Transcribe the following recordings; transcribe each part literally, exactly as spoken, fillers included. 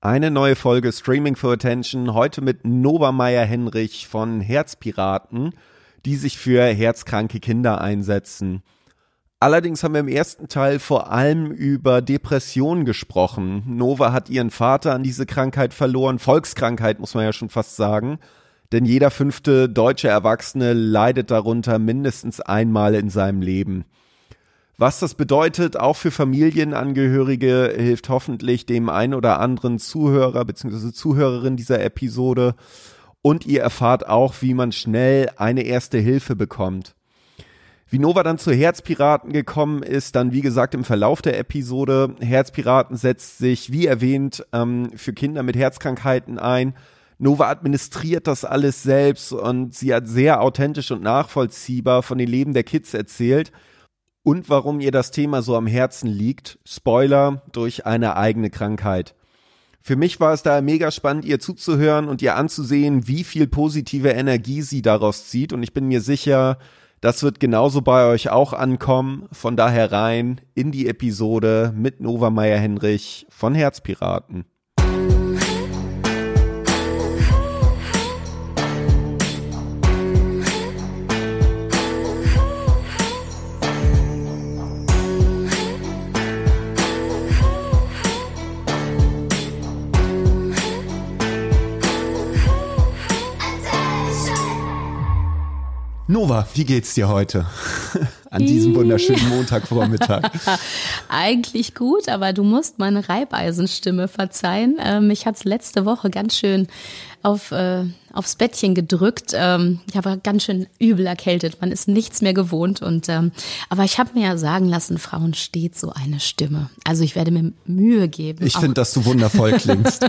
Eine neue Folge Streaming for Attention, heute mit Nova Meyer-Henrich von Herzpiraten, die sich für herzkranke Kinder einsetzen. Allerdings haben wir im ersten Teil vor allem über Depressionen gesprochen. Nova hat ihren Vater an diese Krankheit verloren, Volkskrankheit muss man ja schon fast sagen, denn jeder fünfte deutsche Erwachsene leidet darunter mindestens einmal in seinem Leben. Was das bedeutet, auch für Familienangehörige, hilft hoffentlich dem einen oder anderen Zuhörer bzw. Zuhörerin dieser Episode. Und ihr erfahrt auch, wie man schnell eine erste Hilfe bekommt. Wie Nova dann zu Herzpiraten gekommen ist, dann wie gesagt im Verlauf der Episode. Herzpiraten setzt sich, wie erwähnt, ähm, für Kinder mit Herzkrankheiten ein. Nova administriert das alles selbst und sie hat sehr authentisch und nachvollziehbar von den Leben der Kids erzählt. Und warum ihr das Thema so am Herzen liegt, Spoiler, durch eine eigene Krankheit. Für mich war es daher mega spannend, ihr zuzuhören und ihr anzusehen, wie viel positive Energie sie daraus zieht. Und ich bin mir sicher, das wird genauso bei euch auch ankommen. Von daher rein in die Episode mit Nova Meyer-Henrich von Herzpiraten. Nova, wie geht's dir heute? An diesem wunderschönen Montagvormittag. Eigentlich gut, aber du musst meine Reibeisenstimme verzeihen. Ähm, mich hat's letzte Woche ganz schön auf, äh, aufs Bettchen gedrückt. Ähm, ich war ganz schön übel erkältet. Man ist nichts mehr gewohnt. Und ähm, aber ich habe mir ja sagen lassen, Frauen steht so eine Stimme. Also ich werde mir Mühe geben. Ich finde, dass du wundervoll klingst.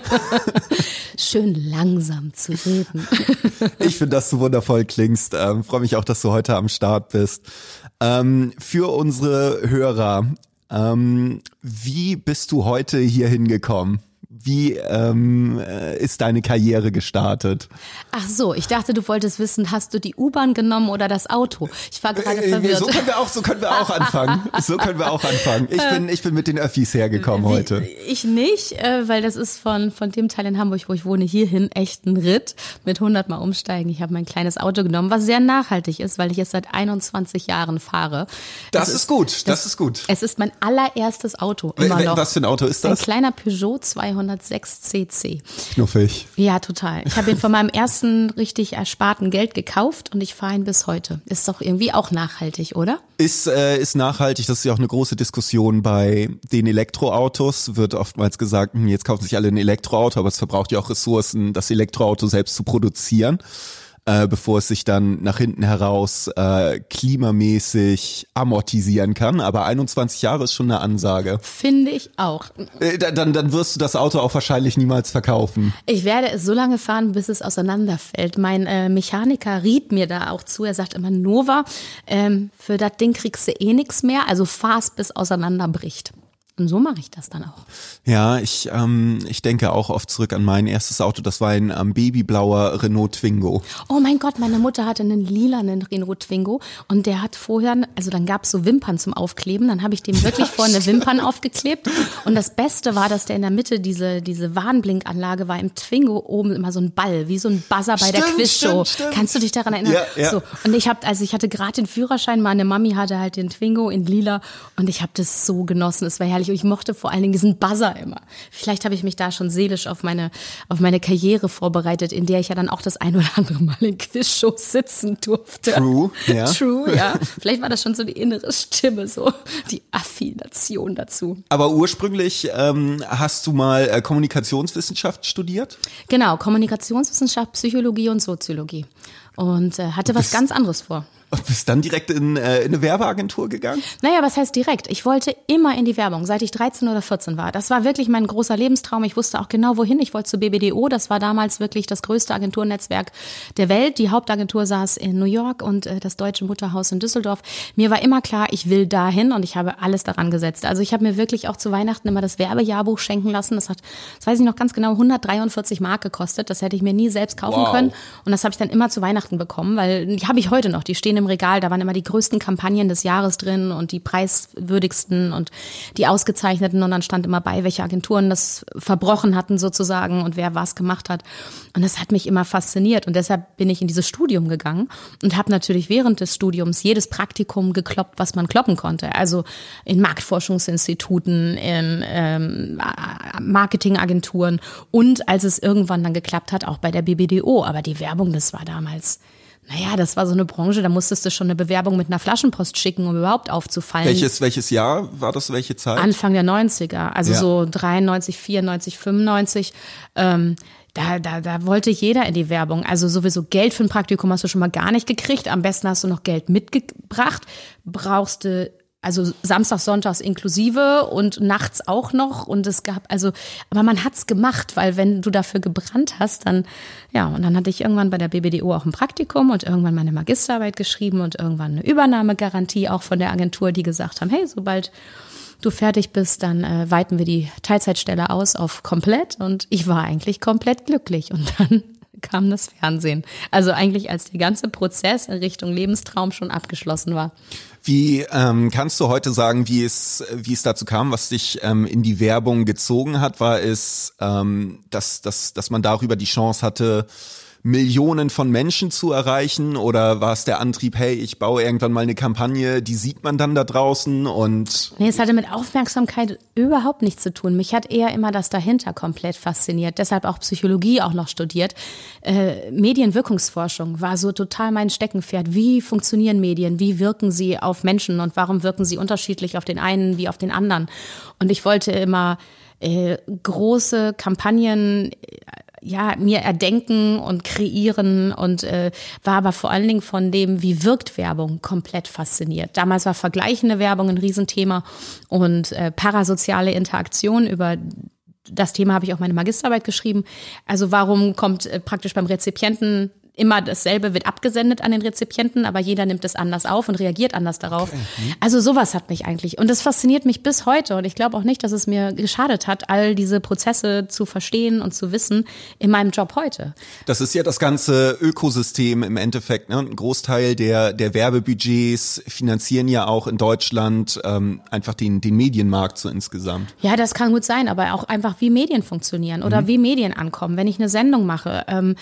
Schön langsam zu reden. Ich finde, dass du wundervoll klingst. Ähm, freue mich auch, dass du heute am Start bist. Ähm, für unsere Hörer, ähm, wie bist du heute hier hingekommen? Wie ähm, ist deine Karriere gestartet? Ach so, ich dachte, du wolltest wissen, hast du die U-Bahn genommen oder das Auto? Ich war gerade äh, verwirrt. So können wir auch, so können wir auch anfangen. So können wir auch anfangen. Ich bin, ich bin mit den Öffis hergekommen Wie, heute. Ich nicht, äh, weil das ist von von dem Teil in Hamburg, wo ich wohne, hierhin echt ein Ritt mit hundert Mal umsteigen. Ich habe mein kleines Auto genommen, was sehr nachhaltig ist, weil ich es seit einundzwanzig Jahren fahre. Das es ist gut, das, das ist gut. Es ist mein allererstes Auto immer noch. Was für ein Auto ist das? Ein kleiner Peugeot zweihundertsechs C C. Knuffig. Ja, total. Ich habe ihn von meinem ersten richtig ersparten Geld gekauft und ich fahre ihn bis heute. Ist doch irgendwie auch nachhaltig, oder? Ist, äh, ist nachhaltig, das ist ja auch eine große Diskussion bei den Elektroautos. Wird oftmals gesagt, hm, jetzt kaufen sich alle ein Elektroauto, aber es verbraucht ja auch Ressourcen, das Elektroauto selbst zu produzieren. Äh, bevor es sich dann nach hinten heraus äh, klimamäßig amortisieren kann. Aber einundzwanzig Jahre ist schon eine Ansage. Finde ich auch. Äh, dann, dann wirst du das Auto auch wahrscheinlich niemals verkaufen. Ich werde es so lange fahren, bis es auseinanderfällt. Mein äh, Mechaniker riet mir da auch zu. Er sagt immer, Nova, ähm, für das Ding kriegst du eh nichts mehr, also fahr's, bis auseinanderbricht. Und so mache ich das dann auch. Ja, ich ähm, ich denke auch oft zurück an mein erstes Auto. Das war ein ähm, babyblauer Renault Twingo. Oh mein Gott, meine Mutter hatte einen lilanen Renault Twingo und der hat vorher, also dann gab es so Wimpern zum Aufkleben. Dann habe ich dem wirklich vorne Wimpern aufgeklebt. Und das Beste war, dass der in der Mitte diese diese Warnblinkanlage war im Twingo oben immer so ein Ball, wie so ein Buzzer bei stimmt, der Quizshow. Stimmt, stimmt. Kannst du dich daran erinnern? Ja, ja. So, und ich habe, also ich hatte gerade den Führerschein, meine Mami hatte halt den Twingo in lila und ich habe das so genossen. Es war herrlich. Und ich mochte vor allen Dingen diesen Buzzer immer. Vielleicht habe ich mich da schon seelisch auf meine, auf meine Karriere vorbereitet, in der ich ja dann auch das ein oder andere Mal in Quizshows sitzen durfte. True, ja. True, ja. Vielleicht war das schon so die innere Stimme, so die Affination dazu. Aber ursprünglich ähm, hast du mal äh, Kommunikationswissenschaft studiert? Genau, Kommunikationswissenschaft, Psychologie und Soziologie. Und äh, hatte was ganz anderes vor. Und bist dann direkt in, äh, in eine Werbeagentur gegangen? Naja, was heißt direkt? Ich wollte immer in die Werbung, seit ich dreizehn oder vierzehn war. Das war wirklich mein großer Lebenstraum. Ich wusste auch genau, wohin. Ich wollte zu B B D O. Das war damals wirklich das größte Agenturnetzwerk der Welt. Die Hauptagentur saß in New York und äh, das Deutsche Mutterhaus in Düsseldorf. Mir war immer klar, ich will dahin und ich habe alles daran gesetzt. Also ich habe mir wirklich auch zu Weihnachten immer das Werbejahrbuch schenken lassen. Das hat, das weiß ich noch ganz genau, hundertdreiundvierzig Mark gekostet. Das hätte ich mir nie selbst kaufen wow. können. Und das habe ich dann immer zu Weihnachten bekommen, weil die habe ich heute noch. Die stehen im im Regal, da waren immer die größten Kampagnen des Jahres drin und die preiswürdigsten und die ausgezeichneten und dann stand immer bei, welche Agenturen das verbrochen hatten sozusagen und wer was gemacht hat. Und das hat mich immer fasziniert und deshalb bin ich in dieses Studium gegangen und habe natürlich während des Studiums jedes Praktikum gekloppt, was man kloppen konnte. Also in Marktforschungsinstituten, in ähm, Marketingagenturen und als es irgendwann dann geklappt hat, auch bei der B B D O. Aber die Werbung, das war damals, naja, das war so eine Branche, da musstest du schon eine Bewerbung mit einer Flaschenpost schicken, um überhaupt aufzufallen. Welches, welches Jahr war das, welche Zeit? Anfang der neunziger, also ja. so dreiundneunzig, vierundneunzig, fünfundneunzig. Ähm, da, da, da wollte jeder in die Werbung. Also sowieso Geld für ein Praktikum hast du schon mal gar nicht gekriegt. Am besten hast du noch Geld mitgebracht. Brauchst du Also samstags, sonntags inklusive und nachts auch noch und es gab, also, aber man hat's gemacht, weil wenn du dafür gebrannt hast, dann, ja, und dann hatte ich irgendwann bei der B B D O auch ein Praktikum und irgendwann meine Magisterarbeit geschrieben und irgendwann eine Übernahmegarantie auch von der Agentur, die gesagt haben, hey, sobald du fertig bist, dann äh, weiten wir die Teilzeitstelle aus auf komplett und ich war eigentlich komplett glücklich und dann kam das Fernsehen. Also eigentlich als der ganze Prozess in Richtung Lebenstraum schon abgeschlossen war. Wie ähm, kannst du heute sagen, wie es wie es dazu kam, was dich ähm, in die Werbung gezogen hat? War es, ähm, dass dass dass man darüber die Chance hatte, Millionen von Menschen zu erreichen? Oder war es der Antrieb, hey, ich baue irgendwann mal eine Kampagne, die sieht man dann da draußen und... Nee, es hatte mit Aufmerksamkeit überhaupt nichts zu tun. Mich hat eher immer das dahinter komplett fasziniert. Deshalb auch Psychologie auch noch studiert. Äh, Medienwirkungsforschung war so total mein Steckenpferd. Wie funktionieren Medien? Wie wirken sie auf Menschen? Und warum wirken sie unterschiedlich auf den einen wie auf den anderen? Und ich wollte immer äh, große Kampagnen... ja, mir erdenken und kreieren und äh, war aber vor allen Dingen von dem, wie wirkt Werbung, komplett fasziniert. Damals war vergleichende Werbung ein Riesenthema und äh, parasoziale Interaktion. Über das Thema habe ich auch meine Magisterarbeit geschrieben. Also warum kommt äh, praktisch beim Rezipienten immer dasselbe, wird abgesendet an den Rezipienten, aber jeder nimmt es anders auf und reagiert anders darauf. Okay. Also sowas hat mich eigentlich, und das fasziniert mich bis heute und ich glaube auch nicht, dass es mir geschadet hat, all diese Prozesse zu verstehen und zu wissen in meinem Job heute. Das ist ja das ganze Ökosystem im Endeffekt, ne? Ein Großteil der der Werbebudgets finanzieren ja auch in Deutschland ähm, einfach den den Medienmarkt so insgesamt. Ja, das kann gut sein, aber auch einfach, wie Medien funktionieren oder mhm. wie Medien ankommen. Wenn ich eine Sendung mache, ähm,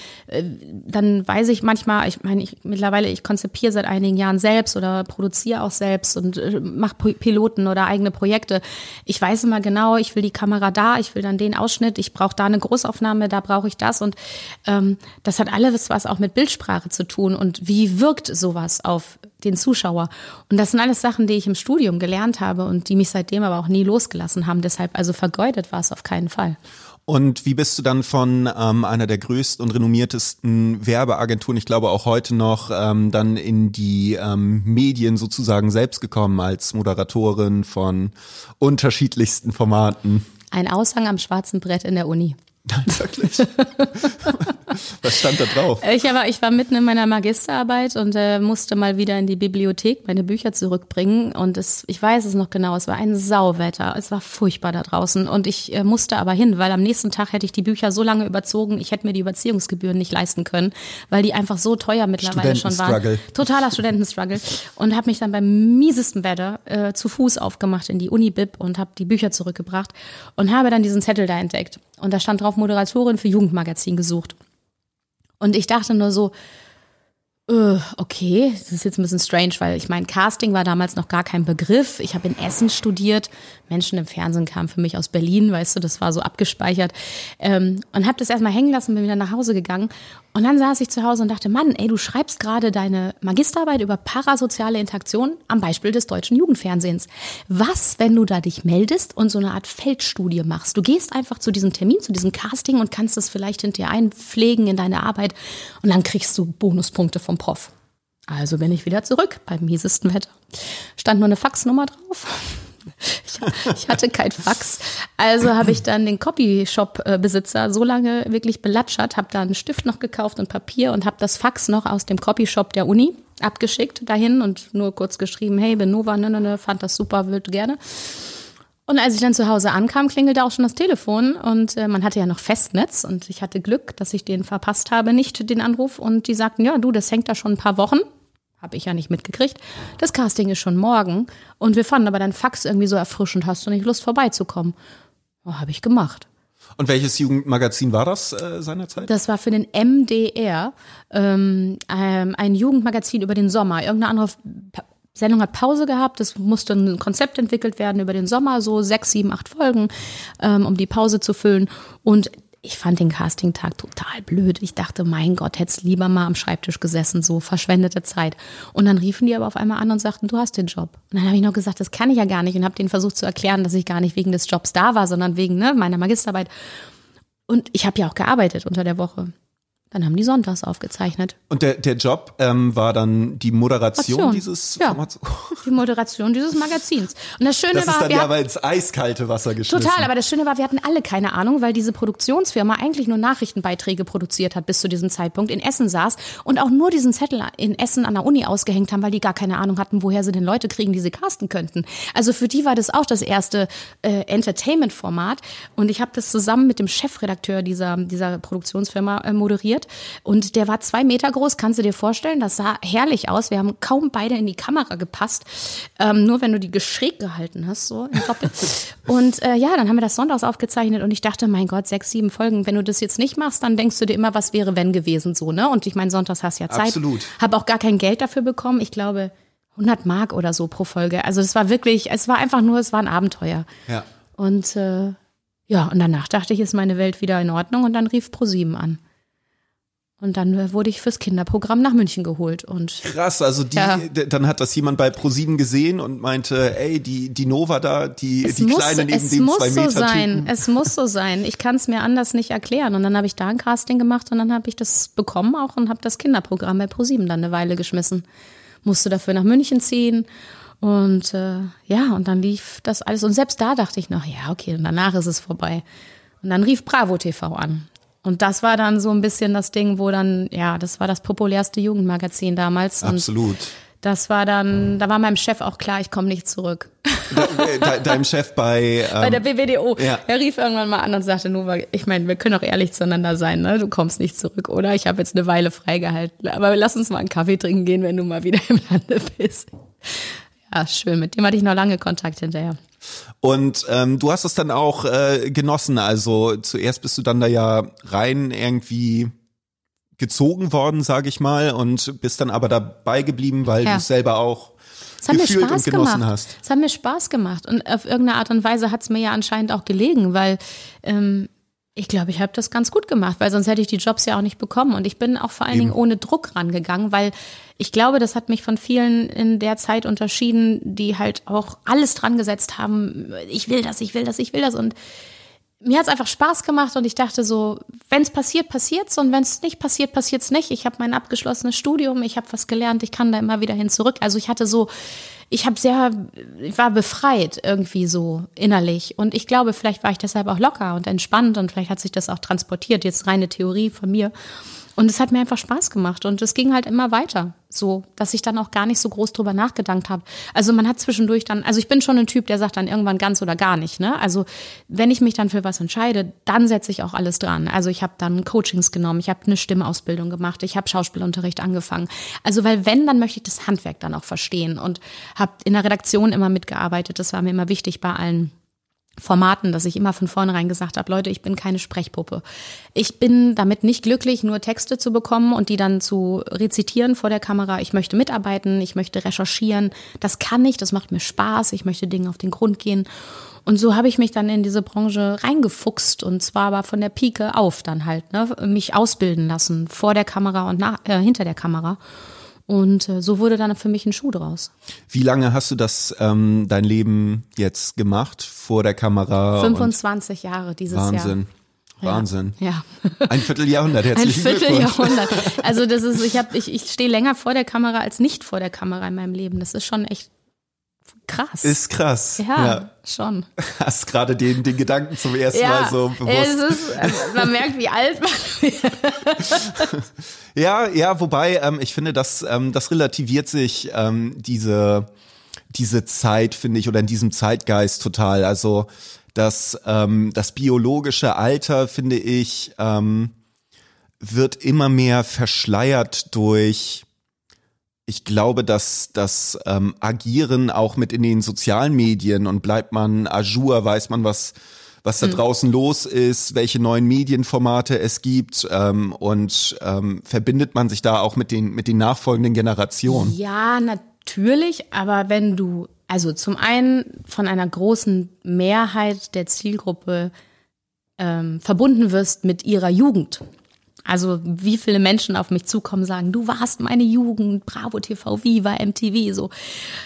dann weiß ich manchmal, ich meine, ich mittlerweile, ich konzipiere seit einigen Jahren selbst oder produziere auch selbst und äh, mache Piloten oder eigene Projekte. Ich weiß immer genau, ich will die Kamera da, ich will dann den Ausschnitt, ich brauche da eine Großaufnahme, da brauche ich das und ähm, das hat alles was auch mit Bildsprache zu tun und wie wirkt sowas auf den Zuschauer. Und das sind alles Sachen, die ich im Studium gelernt habe und die mich seitdem aber auch nie losgelassen haben. Deshalb, also vergeudet war es auf keinen Fall. Und wie bist du dann von ähm, einer der größten und renommiertesten Werbeagenturen, ich glaube auch heute noch, ähm, dann in die ähm, Medien sozusagen selbst gekommen als Moderatorin von unterschiedlichsten Formaten? Ein Aushang am schwarzen Brett in der Uni. Nein, wirklich? Was stand da drauf? Ich war, ich war mitten in meiner Magisterarbeit und äh, musste mal wieder in die Bibliothek meine Bücher zurückbringen. Und es, ich weiß es noch genau, es war ein Sauwetter. Es war furchtbar da draußen. Und ich äh, musste aber hin, weil am nächsten Tag hätte ich die Bücher so lange überzogen, ich hätte mir die Überziehungsgebühren nicht leisten können, weil die einfach so teuer mittlerweile schon waren. Totaler Studentenstruggle. Und habe mich dann beim miesesten Wetter äh, zu Fuß aufgemacht in die Uni-Bib und habe die Bücher zurückgebracht und habe dann diesen Zettel da entdeckt. Und da stand drauf, Moderatorin für Jugendmagazin gesucht. Und ich dachte nur so, äh, okay, das ist jetzt ein bisschen strange, weil ich meine, Casting war damals noch gar kein Begriff. Ich habe in Essen studiert. Menschen im Fernsehen kamen für mich aus Berlin, weißt du, das war so abgespeichert. Ähm, und habe das erstmal hängen lassen, bin wieder nach Hause gegangen. Und dann saß ich zu Hause und dachte, Mann, ey, du schreibst gerade deine Magisterarbeit über parasoziale Interaktion am Beispiel des deutschen Jugendfernsehens. Was, wenn du da dich meldest und so eine Art Feldstudie machst? Du gehst einfach zu diesem Termin, zu diesem Casting und kannst es vielleicht hinterher einpflegen in deine Arbeit und dann kriegst du Bonuspunkte vom Prof. Also bin ich wieder zurück beim miesesten Wetter. Stand nur eine Faxnummer drauf. Ich, ich hatte kein Fax, also habe ich dann den Copyshop-Besitzer so lange wirklich belatschert, habe da einen Stift noch gekauft und Papier und habe das Fax noch aus dem Copyshop der Uni abgeschickt dahin und nur kurz geschrieben, hey, bin Nova, ne, ne, ne, fand das super, würde gerne. Und als ich dann zu Hause ankam, klingelte auch schon das Telefon und äh, man hatte ja noch Festnetz und ich hatte Glück, dass ich den verpasst habe, nicht den Anruf und die sagten, ja du, das hängt da schon ein paar Wochen. habe ich ja nicht mitgekriegt. Das Casting ist schon morgen und wir fanden aber dein Fax irgendwie so erfrischend, hast du nicht Lust vorbeizukommen? Oh, habe ich gemacht. Und welches Jugendmagazin war das äh, seinerzeit? Das war für den M D R, ähm, ähm, ein Jugendmagazin über den Sommer. Irgendeine andere pa- Sendung hat Pause gehabt, es musste ein Konzept entwickelt werden über den Sommer, so sechs, sieben, acht Folgen, ähm, um die Pause zu füllen. Und ich fand den Castingtag total blöd. Ich dachte, mein Gott, hättest lieber mal am Schreibtisch gesessen, so verschwendete Zeit. Und dann riefen die aber auf einmal an und sagten, du hast den Job. Und dann habe ich noch gesagt, das kann ich ja gar nicht und habe denen versucht zu erklären, dass ich gar nicht wegen des Jobs da war, sondern wegen ne, meiner Magisterarbeit. Und ich habe ja auch gearbeitet unter der Woche. Dann haben die sonntags aufgezeichnet. Und der, der Job ähm, war dann die Moderation Moderation. dieses Ja, Formats? die Moderation dieses Magazins. Und das Schöne Das war, ist dann wir ja hatten- aber ins eiskalte Wasser geschmissen. Total, aber das Schöne war, wir hatten alle keine Ahnung, weil diese Produktionsfirma eigentlich nur Nachrichtenbeiträge produziert hat bis zu diesem Zeitpunkt, in Essen saß und auch nur diesen Zettel in Essen an der Uni ausgehängt haben, weil die gar keine Ahnung hatten, woher sie denn Leute kriegen, die sie casten könnten. Also für die war das auch das erste äh, Entertainment-Format und ich habe das zusammen mit dem Chefredakteur dieser, dieser Produktionsfirma äh, moderiert und der war zwei Meter groß, kannst du dir vorstellen, das sah herrlich aus, wir haben kaum beide in die Kamera gepasst, ähm, nur wenn du die geschräg gehalten hast, so im Doppel. Und äh, ja, dann haben wir das sonntags aufgezeichnet und ich dachte, mein Gott, sechs, sieben Folgen, wenn du das jetzt nicht machst, dann denkst du dir immer, was wäre wenn gewesen, so, ne? Und ich meine, sonntags hast du ja Zeit. Absolut. Habe auch gar kein Geld dafür bekommen, ich glaube hundert Mark oder so pro Folge. Also es war wirklich, es war einfach nur, es war ein Abenteuer. Ja. Und äh, ja, und danach dachte ich, ist meine Welt wieder in Ordnung und dann rief ProSieben an. Und dann äh, wurde ich fürs Kinderprogramm nach München geholt. Und Krass, also die, Ja. d- dann hat das jemand bei ProSieben gesehen und meinte, ey, die, die Nova da, die, es die muss, Kleine neben es dem muss zwei so Meter sein, Typen. es muss so sein. Ich kann es mir anders nicht erklären. Und dann habe ich da ein Casting gemacht und dann habe ich das bekommen auch und habe das Kinderprogramm bei ProSieben dann eine Weile geschmissen. Musste dafür nach München ziehen. Und äh, ja, und dann lief das alles. Und selbst da dachte ich noch, ja, okay, und danach ist es vorbei. Und dann rief Bravo T V an. Und das war dann so ein bisschen das Ding, wo dann, ja, das war das populärste Jugendmagazin damals. Und Absolut. das war dann, da war meinem Chef auch klar, ich komme nicht zurück. De, de, deinem Chef bei, ähm, Bei der B B D O. ja. Er rief irgendwann mal an und sagte, Nova, ich meine, wir können auch ehrlich zueinander sein, ne? Du kommst nicht zurück, oder? Ich habe jetzt eine Weile freigehalten. Aber lass uns mal einen Kaffee trinken gehen, wenn du mal wieder im Lande bist. Ja, schön. Mit dem hatte ich noch lange Kontakt hinterher. Und ähm, du hast es dann auch äh, genossen. Also zuerst bist du dann da ja rein irgendwie gezogen worden, sage ich mal, und bist dann aber dabei geblieben, weil Ja. du es selber auch Es hat mir gefühlt Spaß und genossen gemacht. hast. Es hat mir Spaß gemacht. Und auf irgendeine Art und Weise hat es mir ja anscheinend auch gelegen, weil ähm, ich glaube, ich habe das ganz gut gemacht, weil sonst hätte ich die Jobs ja auch nicht bekommen. Und ich bin auch vor allen Eben. Dingen ohne Druck rangegangen, weil ich glaube, das hat mich von vielen in der Zeit unterschieden, die halt auch alles dran gesetzt haben. Ich will das, ich will das, ich will das. Und mir hat es einfach Spaß gemacht und ich dachte so, wenn es passiert, passiert's und wenn es nicht passiert, passiert's nicht. Ich habe mein abgeschlossenes Studium, ich habe was gelernt, ich kann da immer wieder hin zurück. Also ich hatte so, ich habe sehr, ich war befreit irgendwie so innerlich und ich glaube, vielleicht war ich deshalb auch locker und entspannt und vielleicht hat sich das auch transportiert, jetzt reine Theorie von mir. Und es hat mir einfach Spaß gemacht und es ging halt immer weiter, so, dass ich dann auch gar nicht so groß drüber nachgedacht habe. Also man hat zwischendurch dann, also ich bin schon ein Typ, der sagt dann irgendwann ganz oder gar nicht, ne? Also wenn ich mich dann für was entscheide, dann setze ich auch alles dran. Also ich habe dann Coachings genommen, ich habe eine Stimmausbildung gemacht, ich habe Schauspielunterricht angefangen. Also weil wenn, dann möchte ich das Handwerk dann auch verstehen und habe in der Redaktion immer mitgearbeitet. Das war mir immer wichtig bei allen Formaten, dass ich immer von vornherein gesagt habe, Leute, ich bin keine Sprechpuppe. Ich bin damit nicht glücklich, nur Texte zu bekommen und die dann zu rezitieren vor der Kamera. Ich möchte mitarbeiten, ich möchte recherchieren. Das kann ich, das macht mir Spaß. Ich möchte Dingen auf den Grund gehen. Und so habe ich mich dann in diese Branche reingefuchst und zwar aber von der Pike auf dann halt, ne, mich ausbilden lassen vor der Kamera und nach, äh, hinter der Kamera. Und äh, so wurde dann für mich ein Schuh draus. Wie lange hast du das ähm, dein Leben jetzt gemacht vor der Kamera? fünfundzwanzig Jahre dieses und Jahr. Wahnsinn, Wahnsinn. Ja. Ein Vierteljahrhundert, Ein herzlichen Glückwunsch. Vierteljahrhundert. Also das ist, ich habe, ich, ich stehe länger vor der Kamera als nicht vor der Kamera in meinem Leben. Das ist schon echt krass. Ist krass. ja, Ja. schon. Hast gerade den, den Gedanken zum ersten Mal so bewusst. es ist, also man merkt, wie alt man wird. Ja, ja, wobei ähm, ich finde, dass ähm, das relativiert sich ähm, diese diese Zeit, finde ich, oder in diesem Zeitgeist total. Also das ähm, das biologische Alter, finde ich, ähm, wird immer mehr verschleiert durch Ich glaube, dass das ähm, Agieren auch mit in den sozialen Medien und bleibt man à jour, weiß man, was was da draußen mhm. los ist, welche neuen Medienformate es gibt ähm, und ähm, verbindet man sich da auch mit den mit den nachfolgenden Generationen. Ja, natürlich, aber wenn du, also zum einen von einer großen Mehrheit der Zielgruppe ähm, verbunden wirst mit ihrer Jugend. Also wie viele Menschen auf mich zukommen, sagen, du warst meine Jugend, Bravo T V, Viva, M T V, so.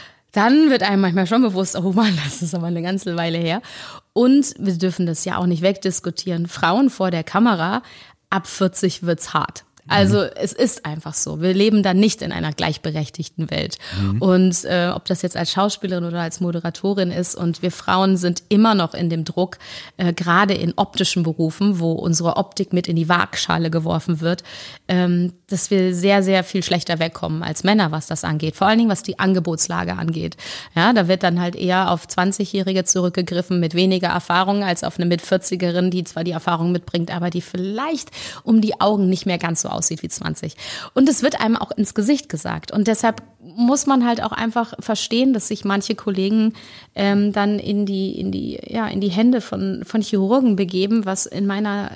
Dann wird einem manchmal schon bewusst, oh Mann, das ist aber eine ganze Weile her. Und wir dürfen das ja auch nicht wegdiskutieren. Frauen vor der Kamera, ab vierzig wird's hart. Also mhm. es ist einfach so. Wir leben da nicht in einer gleichberechtigten Welt. Mhm. Und äh, ob das jetzt als Schauspielerin oder als Moderatorin ist, und wir Frauen sind immer noch in dem Druck, äh, gerade in optischen Berufen, wo unsere Optik mit in die Waagschale geworfen wird, ähm, dass wir sehr, sehr viel schlechter wegkommen als Männer, was das angeht. Vor allen Dingen, was die Angebotslage angeht. Ja, da wird dann halt eher auf zwanzigjährige zurückgegriffen mit weniger Erfahrung als auf eine Mit-vierzigerin, die zwar die Erfahrung mitbringt, aber die vielleicht um die Augen nicht mehr ganz so aussieht wie zwanzig. Und es wird einem auch ins Gesicht gesagt. Und deshalb muss man halt auch einfach verstehen, dass sich manche Kollegen ähm, dann in die, in die, ja, in die Hände von, von Chirurgen begeben, was in meiner,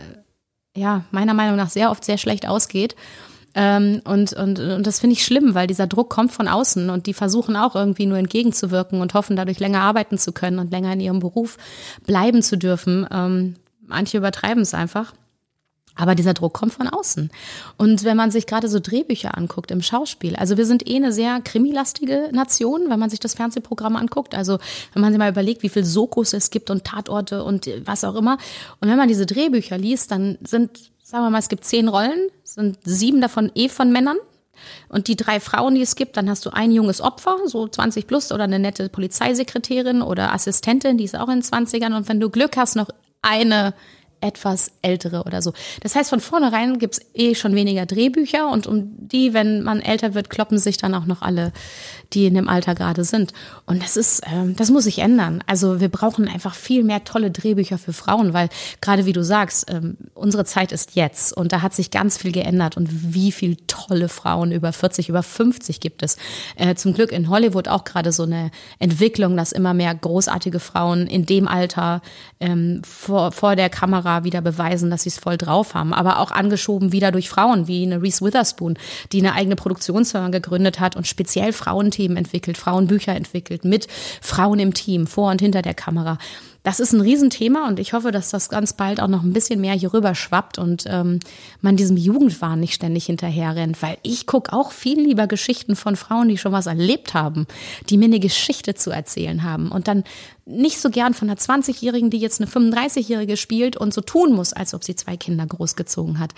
ja, meiner Meinung nach sehr oft sehr schlecht ausgeht. Ähm, und, und, und das finde ich schlimm, weil dieser Druck kommt von außen und die versuchen auch irgendwie nur entgegenzuwirken und hoffen, dadurch länger arbeiten zu können und länger in ihrem Beruf bleiben zu dürfen. Ähm, manche übertreiben es einfach. Aber dieser Druck kommt von außen. Und wenn man sich gerade so Drehbücher anguckt im Schauspiel, also wir sind eh eine sehr krimilastige Nation, wenn man sich das Fernsehprogramm anguckt. Also wenn man sich mal überlegt, wie viel Sokos es gibt und Tatorte und was auch immer. Und wenn man diese Drehbücher liest, dann sind, sagen wir mal, es gibt zehn Rollen, sind sieben davon eh von Männern. Und die drei Frauen, die es gibt, dann hast du ein junges Opfer, so zwanzig plus, oder eine nette Polizeisekretärin oder Assistentin, die ist auch in den zwanzigern. Und wenn du Glück hast, noch eine etwas ältere oder so. Das heißt, von vornherein gibt's eh schon weniger Drehbücher und um die, wenn man älter wird, kloppen sich dann auch noch alle, die in dem Alter gerade sind. Und das ist, ähm, das muss sich ändern. Also wir brauchen einfach viel mehr tolle Drehbücher für Frauen, weil gerade wie du sagst, ähm, unsere Zeit ist jetzt und da hat sich ganz viel geändert und wie viel tolle Frauen über vierzig, über fünfzig gibt es. Äh, zum Glück in Hollywood auch gerade so eine Entwicklung, dass immer mehr großartige Frauen in dem Alter ähm, vor, vor der Kamera wieder beweisen, dass sie es voll drauf haben, aber auch angeschoben wieder durch Frauen, wie eine Reese Witherspoon, die eine eigene Produktionsfirma gegründet hat und speziell Frauenthemen entwickelt, Frauenbücher entwickelt, mit Frauen im Team, vor und hinter der Kamera. Das ist ein Riesenthema und ich hoffe, dass das ganz bald auch noch ein bisschen mehr hier rüber schwappt und ähm, man diesem Jugendwahn nicht ständig hinterher rennt, weil ich gucke auch viel lieber Geschichten von Frauen, die schon was erlebt haben, die mir eine Geschichte zu erzählen haben und dann nicht so gern von einer zwanzigjährigen, die jetzt eine fünfunddreißigjährige spielt und so tun muss, als ob sie zwei Kinder großgezogen hat.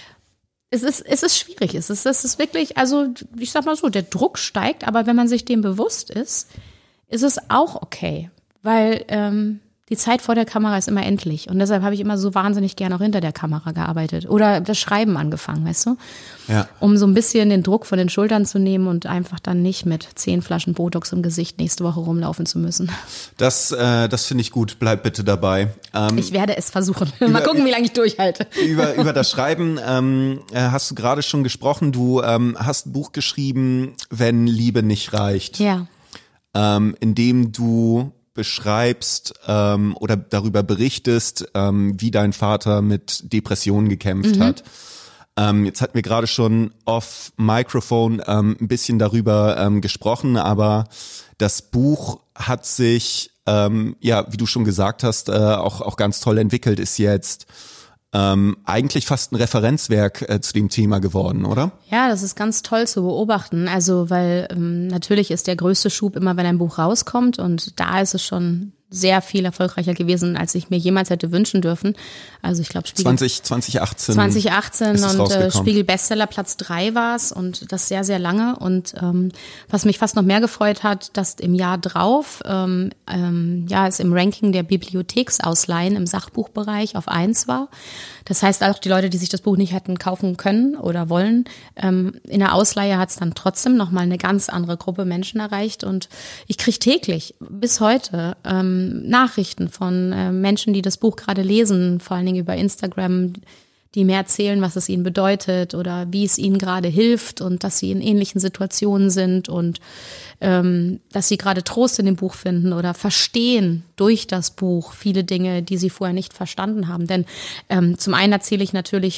Es ist, es ist schwierig, es ist, es ist wirklich, also ich sag mal so, der Druck steigt, aber wenn man sich dem bewusst ist, ist es auch okay, weil ähm, die Zeit vor der Kamera ist immer endlich und deshalb habe ich immer so wahnsinnig gern auch hinter der Kamera gearbeitet oder das Schreiben angefangen, weißt du? Ja. Um so ein bisschen den Druck von den Schultern zu nehmen und einfach dann nicht mit zehn Flaschen Botox im Gesicht nächste Woche rumlaufen zu müssen. Das, äh, das finde ich gut, bleib bitte dabei. Ähm, ich werde es versuchen. Mal über, gucken, wie lange ich durchhalte. Über, über das Schreiben ähm, hast du gerade schon gesprochen. Du ähm, hast ein Buch geschrieben, Wenn Liebe nicht reicht. Ja. Ähm, in dem du beschreibst ähm, oder darüber berichtest, ähm, wie dein Vater mit Depressionen gekämpft mhm. hat. Ähm, jetzt hatten wir gerade schon off Microphone ähm, ein bisschen darüber ähm, gesprochen, aber das Buch hat sich, ähm, ja, wie du schon gesagt hast, äh, auch auch ganz toll entwickelt, ist jetzt ähm, eigentlich fast ein Referenzwerk äh, zu dem Thema geworden, oder? Ja, das ist ganz toll zu beobachten. Also, weil ähm, natürlich ist der größte Schub immer, wenn ein Buch rauskommt und da ist es schon sehr viel erfolgreicher gewesen, als ich mir jemals hätte wünschen dürfen. Also ich glaube Spiegel zwanzig achtzehn zwanzig achtzehn und äh, Spiegel Bestseller Platz drei war es und das sehr, sehr lange. Und ähm, was mich fast noch mehr gefreut hat, dass im Jahr drauf ähm, ähm, ja es im Ranking der Bibliotheksausleihen im Sachbuchbereich auf eins war. Das heißt, auch die Leute, die sich das Buch nicht hätten kaufen können oder wollen, ähm, in der Ausleihe hat es dann trotzdem nochmal eine ganz andere Gruppe Menschen erreicht. Und ich kriege täglich bis heute ähm, Nachrichten von äh, Menschen, die das Buch gerade lesen, vor allen Dingen über Instagram, die mir erzählen, was es ihnen bedeutet oder wie es ihnen gerade hilft und dass sie in ähnlichen Situationen sind und ähm, dass sie gerade Trost in dem Buch finden oder verstehen durch das Buch viele Dinge, die sie vorher nicht verstanden haben. Denn ähm, zum einen erzähle ich natürlich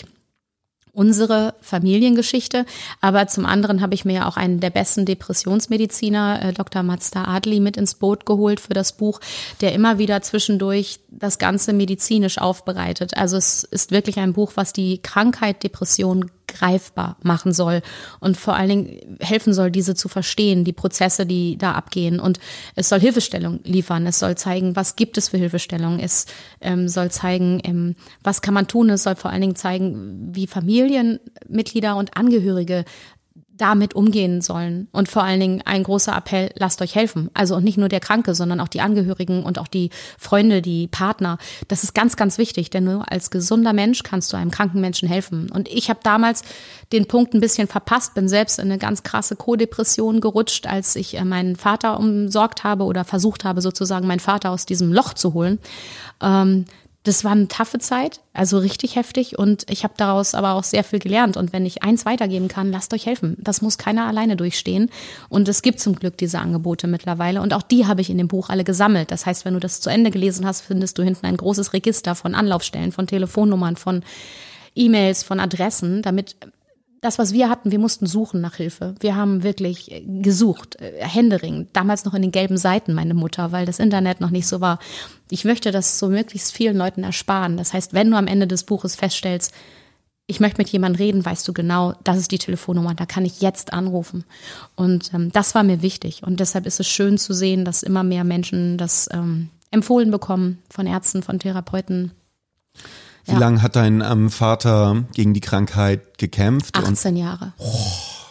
unsere Familiengeschichte, aber zum anderen habe ich mir ja auch einen der besten Depressionsmediziner, äh, Doktor Mazda Adli, mit ins Boot geholt für das Buch, der immer wieder zwischendurch das Ganze medizinisch aufbereitet. Also es ist wirklich ein Buch, was die Krankheit Depression greifbar machen soll und vor allen Dingen helfen soll, diese zu verstehen, die Prozesse, die da abgehen. Und es soll Hilfestellung liefern. Es soll zeigen, was gibt es für Hilfestellung. Es ähm, soll zeigen, ähm, was kann man tun. Es soll vor allen Dingen zeigen, wie Familienmitglieder und Angehörige damit umgehen sollen. Und vor allen Dingen ein großer Appell, lasst euch helfen. Also und nicht nur der Kranke, sondern auch die Angehörigen und auch die Freunde, die Partner. Das ist ganz, ganz wichtig, denn nur als gesunder Mensch kannst du einem kranken Menschen helfen. Und ich habe damals den Punkt ein bisschen verpasst, bin selbst in eine ganz krasse Co-Depression gerutscht, als ich meinen Vater umsorgt habe oder versucht habe, sozusagen meinen Vater aus diesem Loch zu holen. Ähm, Das war eine taffe Zeit, also richtig heftig und ich habe daraus aber auch sehr viel gelernt und wenn ich eins weitergeben kann, lasst euch helfen. Das muss keiner alleine durchstehen und es gibt zum Glück diese Angebote mittlerweile und auch die habe ich in dem Buch alle gesammelt. Das heißt, wenn du das zu Ende gelesen hast, findest du hinten ein großes Register von Anlaufstellen, von Telefonnummern, von E-Mails, von Adressen, damit das, was wir hatten, wir mussten suchen nach Hilfe. Wir haben wirklich gesucht, händeringend. Damals noch in den gelben Seiten, meine Mutter, weil das Internet noch nicht so war. Ich möchte das so möglichst vielen Leuten ersparen. Das heißt, wenn du am Ende des Buches feststellst, ich möchte mit jemandem reden, weißt du genau, das ist die Telefonnummer, da kann ich jetzt anrufen. Und ähm, das war mir wichtig. Und deshalb ist es schön zu sehen, dass immer mehr Menschen das ähm, empfohlen bekommen von Ärzten, von Therapeuten. Wie ja. lange hat dein ähm, Vater gegen die Krankheit gekämpft? achtzehn Jahre. Oh.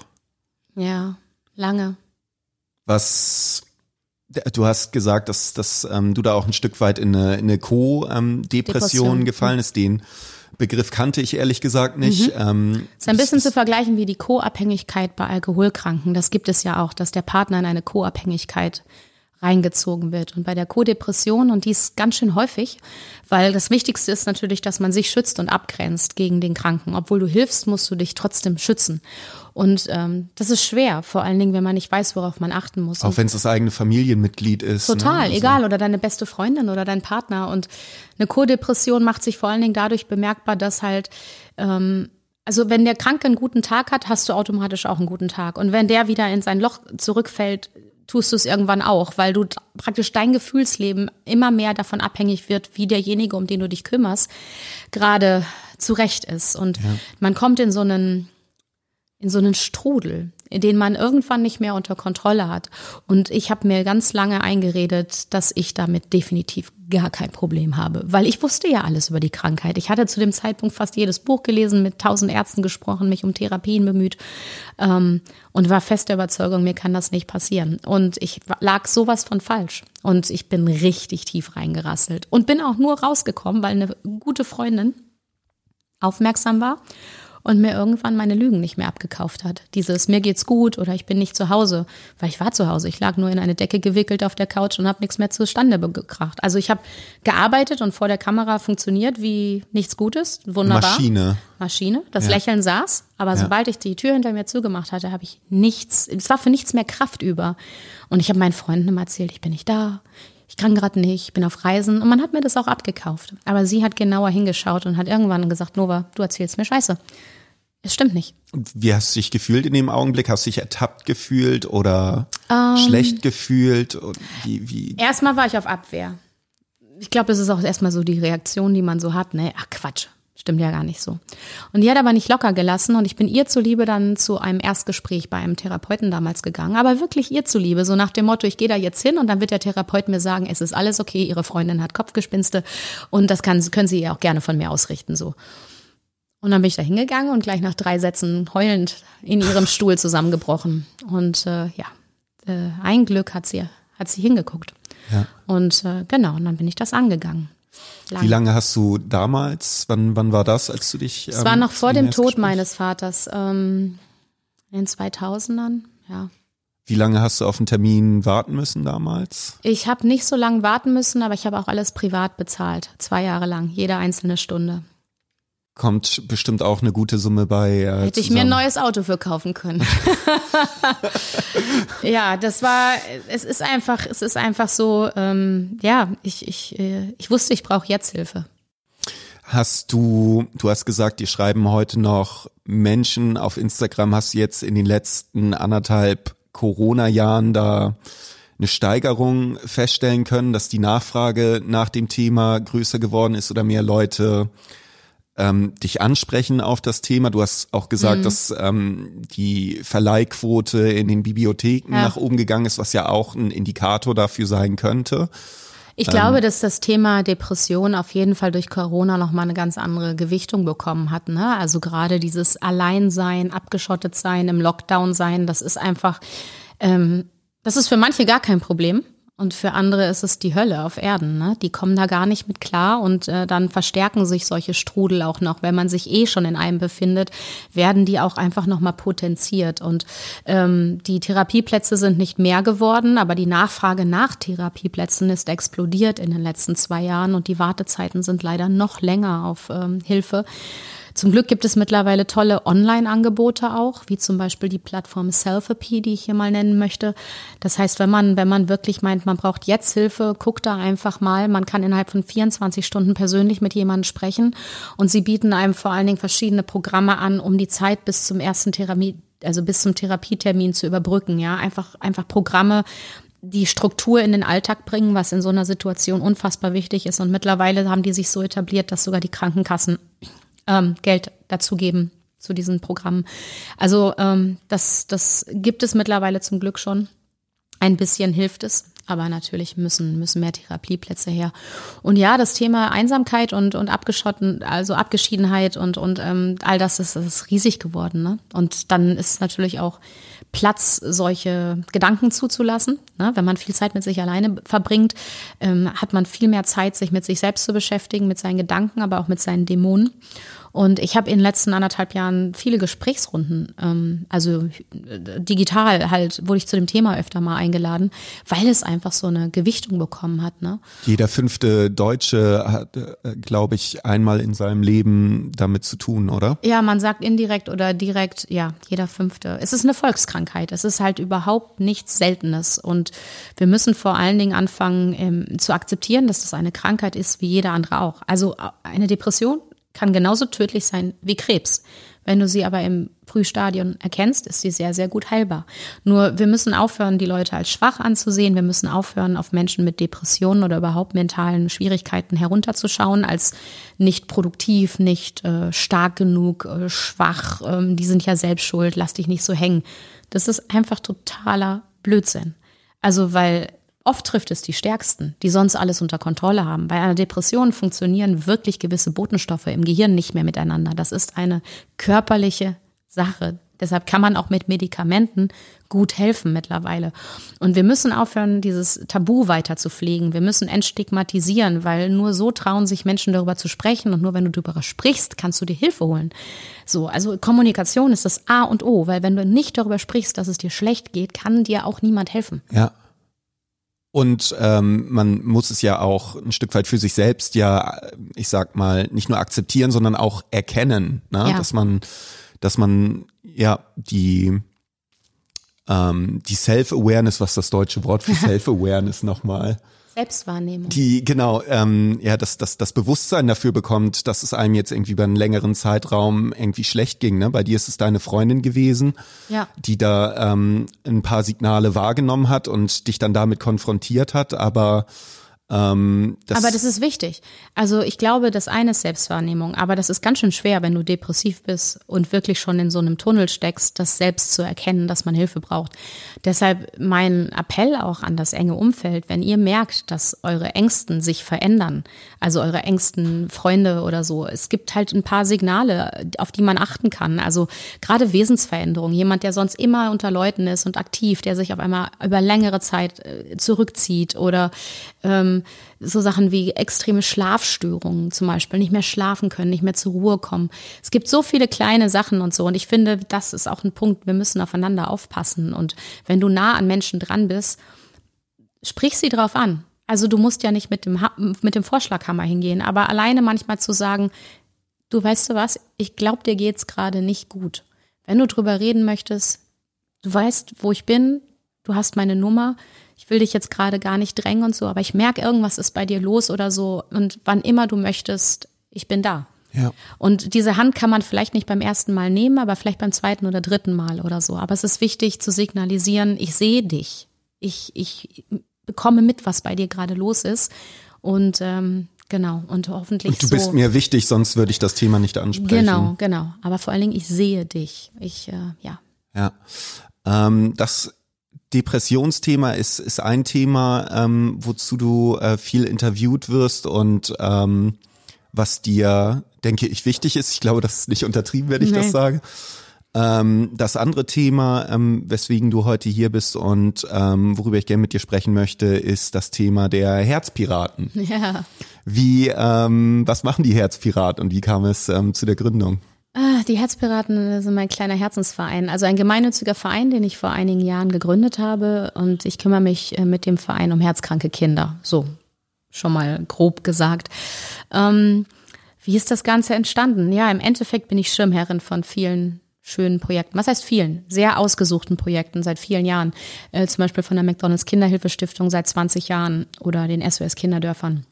Ja, lange. Was, du hast gesagt, dass, dass ähm, du da auch ein Stück weit in eine, in eine Co-Depression ähm, gefallen ist. Den Begriff kannte ich ehrlich gesagt nicht. Mhm. Ähm, ist ein bisschen zu vergleichen wie die Co-Abhängigkeit bei Alkoholkranken. Das gibt es ja auch, dass der Partner in eine Co-Abhängigkeit reingezogen wird. Und bei der Co-Depression, und die ist ganz schön häufig, weil das Wichtigste ist natürlich, dass man sich schützt und abgrenzt gegen den Kranken. Obwohl du hilfst, musst du dich trotzdem schützen. Und ähm, das ist schwer, vor allen Dingen, wenn man nicht weiß, worauf man achten muss. Auch wenn es das eigene Familienmitglied ist. Total, ne? also. egal. Oder deine beste Freundin oder dein Partner. Und eine Co-Depression macht sich vor allen Dingen dadurch bemerkbar, dass halt ähm, also wenn der Kranke einen guten Tag hat, hast du automatisch auch einen guten Tag. Und wenn der wieder in sein Loch zurückfällt, tust du es irgendwann auch, weil du praktisch dein Gefühlsleben immer mehr davon abhängig wird, wie derjenige, um den du dich kümmerst, gerade zurecht ist. Und ja. man kommt in so einen, in so einen Strudel, in den man irgendwann nicht mehr unter Kontrolle hat. Und ich habe mir ganz lange eingeredet, dass ich damit definitiv gar kein Problem habe, weil ich wusste ja alles über die Krankheit. Ich hatte zu dem Zeitpunkt fast jedes Buch gelesen, mit tausend Ärzten gesprochen, mich um Therapien bemüht ähm, und war fest der Überzeugung, mir kann das nicht passieren. Und ich lag sowas von falsch und ich bin richtig tief reingerasselt und bin auch nur rausgekommen, weil eine gute Freundin aufmerksam war und mir irgendwann meine Lügen nicht mehr abgekauft hat. Dieses, mir geht's gut oder ich bin nicht zu Hause, weil ich war zu Hause. Ich lag nur in eine Decke gewickelt auf der Couch und habe nichts mehr zustande gebracht. Also ich habe gearbeitet und vor der Kamera funktioniert wie nichts Gutes. Wunderbar. Maschine. Maschine. Das ja. Lächeln saß. Aber ja. sobald ich die Tür hinter mir zugemacht hatte, habe ich nichts, es war für nichts mehr Kraft über. Und ich habe meinen Freunden immer erzählt, ich bin nicht da. Ich kann gerade nicht, ich bin auf Reisen. Und man hat mir das auch abgekauft. Aber sie hat genauer hingeschaut und hat irgendwann gesagt, Nova, du erzählst mir Scheiße. Es stimmt nicht. Und wie hast du dich gefühlt in dem Augenblick? Hast du dich ertappt gefühlt oder ähm, schlecht gefühlt? Und wie, wie? Erstmal war ich auf Abwehr. Ich glaube, das ist auch erstmal so die Reaktion, die man so hat. Ne? Ach Quatsch, stimmt ja gar nicht so. Und die hat aber nicht locker gelassen und ich bin ihr zuliebe dann zu einem Erstgespräch bei einem Therapeuten damals gegangen. Aber wirklich ihr zuliebe, so nach dem Motto, ich gehe da jetzt hin und dann wird der Therapeut mir sagen, es ist alles okay, ihre Freundin hat Kopfgespinste und das kann, können sie ihr auch gerne von mir ausrichten, so. Und dann bin ich da hingegangen und gleich nach drei Sätzen heulend in ihrem Stuhl zusammengebrochen. Und äh, ja, äh, ein Glück hat sie, hat sie hingeguckt. Ja. Und äh, genau, und dann bin ich das angegangen. Lang. Wie lange hast du damals, wann, wann war das, als du dich... Es ähm, war noch vor dem Tod meines Vaters, ähm, in den zweitausendern, ja. Wie lange hast du auf einen Termin warten müssen damals? Ich habe nicht so lange warten müssen, aber ich habe auch alles privat bezahlt, zwei Jahre lang, jede einzelne Stunde. kommt bestimmt auch eine gute Summe bei äh, Hätte ich zusammen. mir ein neues Auto für kaufen können. Ja, das war, es ist einfach, es ist einfach so, ähm, ja, ich, ich, ich wusste, ich brauche jetzt Hilfe. Hast du, du hast gesagt, die schreiben heute noch Menschen auf Instagram, hast du jetzt in den letzten anderthalb Corona-Jahren da eine Steigerung feststellen können, dass die Nachfrage nach dem Thema größer geworden ist oder mehr Leute ähm, dich ansprechen auf das Thema? Du hast auch gesagt, mhm. dass ähm, die Verleihquote in den Bibliotheken ja. nach oben gegangen ist, was ja auch ein Indikator dafür sein könnte. Ich glaube, dass das Thema Depression auf jeden Fall durch Corona nochmal eine ganz andere Gewichtung bekommen hat. Ne? Also gerade dieses Alleinsein, abgeschottet sein, im Lockdown sein, das ist einfach, ähm, das ist für manche gar kein Problem. Und für andere ist es die Hölle auf Erden. Ne? Die kommen da gar nicht mit klar und äh, dann verstärken sich solche Strudel auch noch. Wenn man sich eh schon in einem befindet, werden die auch einfach nochmal potenziert. Und ähm, die Therapieplätze sind nicht mehr geworden, aber die Nachfrage nach Therapieplätzen ist explodiert in den letzten zwei Jahren und die Wartezeiten sind leider noch länger auf ähm, Hilfe. Zum Glück gibt es mittlerweile tolle Online-Angebote auch, wie zum Beispiel die Plattform Selfapy, die ich hier mal nennen möchte. Das heißt, wenn man, wenn man wirklich meint, man braucht jetzt Hilfe, guckt da einfach mal. Man kann innerhalb von vierundzwanzig Stunden persönlich mit jemandem sprechen und sie bieten einem vor allen Dingen verschiedene Programme an, um die Zeit bis zum ersten Therapie, also bis zum Therapietermin zu überbrücken. Ja, einfach, einfach Programme, die Struktur in den Alltag bringen, was in so einer Situation unfassbar wichtig ist. Und mittlerweile haben die sich so etabliert, dass sogar die Krankenkassen Ähm, Geld dazugeben zu diesen Programmen. Also ähm, das, das gibt es mittlerweile zum Glück schon. Ein bisschen hilft es, aber natürlich müssen, müssen mehr Therapieplätze her. Und ja, das Thema Einsamkeit und, und Abgeschotten, also Abgeschiedenheit und, und ähm, all das ist, das ist riesig geworden. Ne? Und dann ist natürlich auch Platz, solche Gedanken zuzulassen. Ne? Wenn man viel Zeit mit sich alleine verbringt, ähm, hat man viel mehr Zeit, sich mit sich selbst zu beschäftigen, mit seinen Gedanken, aber auch mit seinen Dämonen. Und ich habe in den letzten anderthalb Jahren viele Gesprächsrunden, ähm, also digital halt, wurde ich zu dem Thema öfter mal eingeladen, weil es einfach so eine Gewichtung bekommen hat. Ne? Jeder fünfte Deutsche hat, äh, glaube ich, einmal in seinem Leben damit zu tun, oder? Ja, man sagt indirekt oder direkt, ja, jeder fünfte. Es ist eine Volkskrankheit. Es ist halt überhaupt nichts Seltenes. Und wir müssen vor allen Dingen anfangen ähm, zu akzeptieren, dass das eine Krankheit ist, wie jeder andere auch. Also eine Depression kann genauso tödlich sein wie Krebs. Wenn du sie aber im Frühstadium erkennst, ist sie sehr, sehr gut heilbar. Nur wir müssen aufhören, die Leute als schwach anzusehen. Wir müssen aufhören, auf Menschen mit Depressionen oder überhaupt mentalen Schwierigkeiten herunterzuschauen, als nicht produktiv, nicht äh, stark genug, äh, schwach. Ähm, die sind ja selbst schuld, lass dich nicht so hängen. Das ist einfach totaler Blödsinn. Also weil oft trifft es die Stärksten, die sonst alles unter Kontrolle haben. Bei einer Depression funktionieren wirklich gewisse Botenstoffe im Gehirn nicht mehr miteinander. Das ist eine körperliche Sache. Deshalb kann man auch mit Medikamenten gut helfen mittlerweile. Und wir müssen aufhören, dieses Tabu weiter zu pflegen. Wir müssen entstigmatisieren, weil nur so trauen sich Menschen darüber zu sprechen. Und nur wenn du darüber sprichst, kannst du dir Hilfe holen. So, also Kommunikation ist das A und O, weil wenn du nicht darüber sprichst, dass es dir schlecht geht, kann dir auch niemand helfen. Ja. Und ähm, man muss es ja auch ein Stück weit für sich selbst ja, ich sag mal, nicht nur akzeptieren, sondern auch erkennen, ne? Ja. dass man, dass man ja die ähm, die Self-Awareness, was das deutsche Wort für Self-Awareness nochmal? Selbstwahrnehmung. Die, genau, ähm, ja, dass das, das Bewusstsein dafür bekommt, dass es einem jetzt irgendwie über einen längeren Zeitraum irgendwie schlecht ging. Ne? Bei dir ist es deine Freundin gewesen, ja. die da ähm, ein paar Signale wahrgenommen hat und dich dann damit konfrontiert hat, aber ähm, das Aber das ist wichtig. Also ich glaube, das eine ist Selbstwahrnehmung, aber das ist ganz schön schwer, wenn du depressiv bist und wirklich schon in so einem Tunnel steckst, das selbst zu erkennen, dass man Hilfe braucht. Deshalb mein Appell auch an das enge Umfeld, wenn ihr merkt, dass eure Ängsten sich verändern, also eure engsten Freunde oder so, es gibt halt ein paar Signale, auf die man achten kann. Also gerade Wesensveränderung, jemand, der sonst immer unter Leuten ist und aktiv, der sich auf einmal über längere Zeit zurückzieht oder ähm, so Sachen wie extreme Schlafstörungen zum Beispiel, nicht mehr schlafen können, nicht mehr zur Ruhe kommen. Es gibt so viele kleine Sachen und so und ich finde, das ist auch ein Punkt, wir müssen aufeinander aufpassen und wenn du nah an Menschen dran bist, sprich sie drauf an. Also du musst ja nicht mit dem, mit dem Vorschlaghammer hingehen, aber alleine manchmal zu sagen, du weißt du was, ich glaube, dir geht's gerade nicht gut. Wenn du drüber reden möchtest, du weißt, wo ich bin, du hast meine Nummer, ich will dich jetzt gerade gar nicht drängen und so, aber ich merke, irgendwas ist bei dir los oder so und wann immer du möchtest, ich bin da. Ja. Und diese Hand kann man vielleicht nicht beim ersten Mal nehmen, aber vielleicht beim zweiten oder dritten Mal oder so. Aber es ist wichtig zu signalisieren, ich sehe dich. Ich, ich bekomme mit, was bei dir gerade los ist. Und ähm, genau, und hoffentlich und du so. bist mir wichtig, sonst würde ich das Thema nicht ansprechen. Genau, genau. Aber vor allen Dingen, ich sehe dich. Ich, äh, ja. Ja. Ähm, das Depressionsthema ist, ist ein Thema, ähm, wozu du äh, viel interviewt wirst und ähm, was dir, denke ich, wichtig ist. Ich glaube, das ist nicht untertrieben, wenn ich Nee. das sage. Ähm, das andere Thema, ähm, weswegen du heute hier bist und ähm, worüber ich gerne mit dir sprechen möchte, ist das Thema der Herzpiraten. Ja. Wie, ähm, was machen die Herzpiraten und wie kam es ähm, zu der Gründung? Ah, die Herzpiraten sind mein kleiner Herzensverein. Also ein gemeinnütziger Verein, den ich vor einigen Jahren gegründet habe. Und ich kümmere mich äh, mit dem Verein um herzkranke Kinder. So, schon mal grob gesagt. Ähm, wie ist das Ganze entstanden? Ja, im Endeffekt bin ich Schirmherrin von vielen schönen Projekten. Was heißt vielen? Sehr ausgesuchten Projekten seit vielen Jahren. Äh, zum Beispiel von der McDonalds Kinderhilfestiftung seit zwanzig Jahren oder den S O S Kinderdörfern.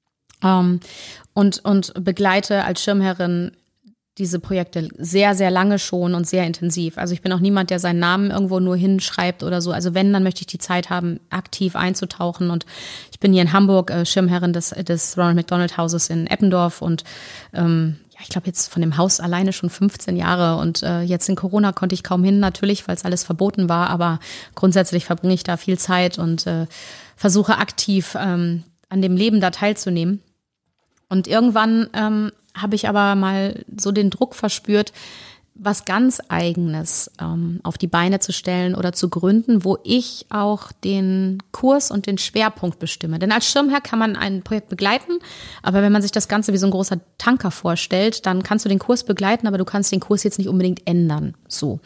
Ähm, und, und begleite als Schirmherrin diese Projekte sehr, sehr lange schon und sehr intensiv. Also ich bin auch niemand, der seinen Namen irgendwo nur hinschreibt oder so. Also wenn, dann möchte ich die Zeit haben, aktiv einzutauchen. Und ich bin hier in Hamburg äh, Schirmherrin des, des Ronald McDonald Hauses in Eppendorf und ähm, ja, ich glaube jetzt von dem Haus alleine schon fünfzehn Jahre. Und äh, jetzt in Corona konnte ich kaum hin, natürlich, weil es alles verboten war. Aber grundsätzlich verbringe ich da viel Zeit und äh, versuche aktiv ähm, an dem Leben da teilzunehmen. Und irgendwann ähm, habe ich aber mal so den Druck verspürt, was ganz Eigenes ähm, auf die Beine zu stellen oder zu gründen, wo ich auch den Kurs und den Schwerpunkt bestimme. Denn als Schirmherr kann man ein Projekt begleiten, aber wenn man sich das Ganze wie so ein großer Tanker vorstellt, dann kannst du den Kurs begleiten, aber du kannst den Kurs jetzt nicht unbedingt ändern. So.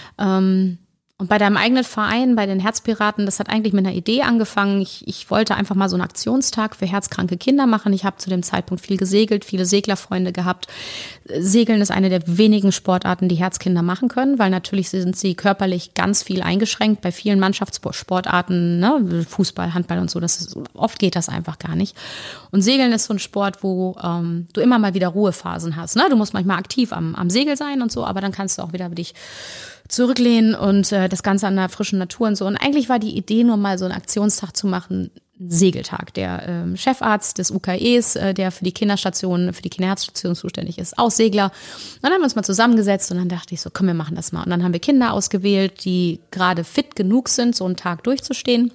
Ähm, Und bei deinem eigenen Verein, bei den Herzpiraten, das hat eigentlich mit einer Idee angefangen. Ich, ich wollte einfach mal so einen Aktionstag für herzkranke Kinder machen. Ich habe zu dem Zeitpunkt viel gesegelt, viele Seglerfreunde gehabt. Segeln ist eine der wenigen Sportarten, die Herzkinder machen können, weil natürlich sind sie körperlich ganz viel eingeschränkt. Bei vielen Mannschaftssportarten, ne, Fußball, Handball und so, das ist, oft geht das einfach gar nicht. Und Segeln ist so ein Sport, wo ähm, du immer mal wieder Ruhephasen hast. Ne? Du musst manchmal aktiv am, am Segel sein und so, aber dann kannst du auch wieder dich zurücklehnen und äh, das Ganze an der frischen Natur und so. Und eigentlich war die Idee, nur mal so einen Aktionstag zu machen, Segeltag. Der ähm, Chefarzt des U K Es, äh, der für die Kinderstation, für die Kinderherzstation zuständig ist, auch Segler. Und dann haben wir uns mal zusammengesetzt und dann dachte ich so, komm, wir machen das mal. Und dann haben wir Kinder ausgewählt, die gerade fit genug sind, so einen Tag durchzustehen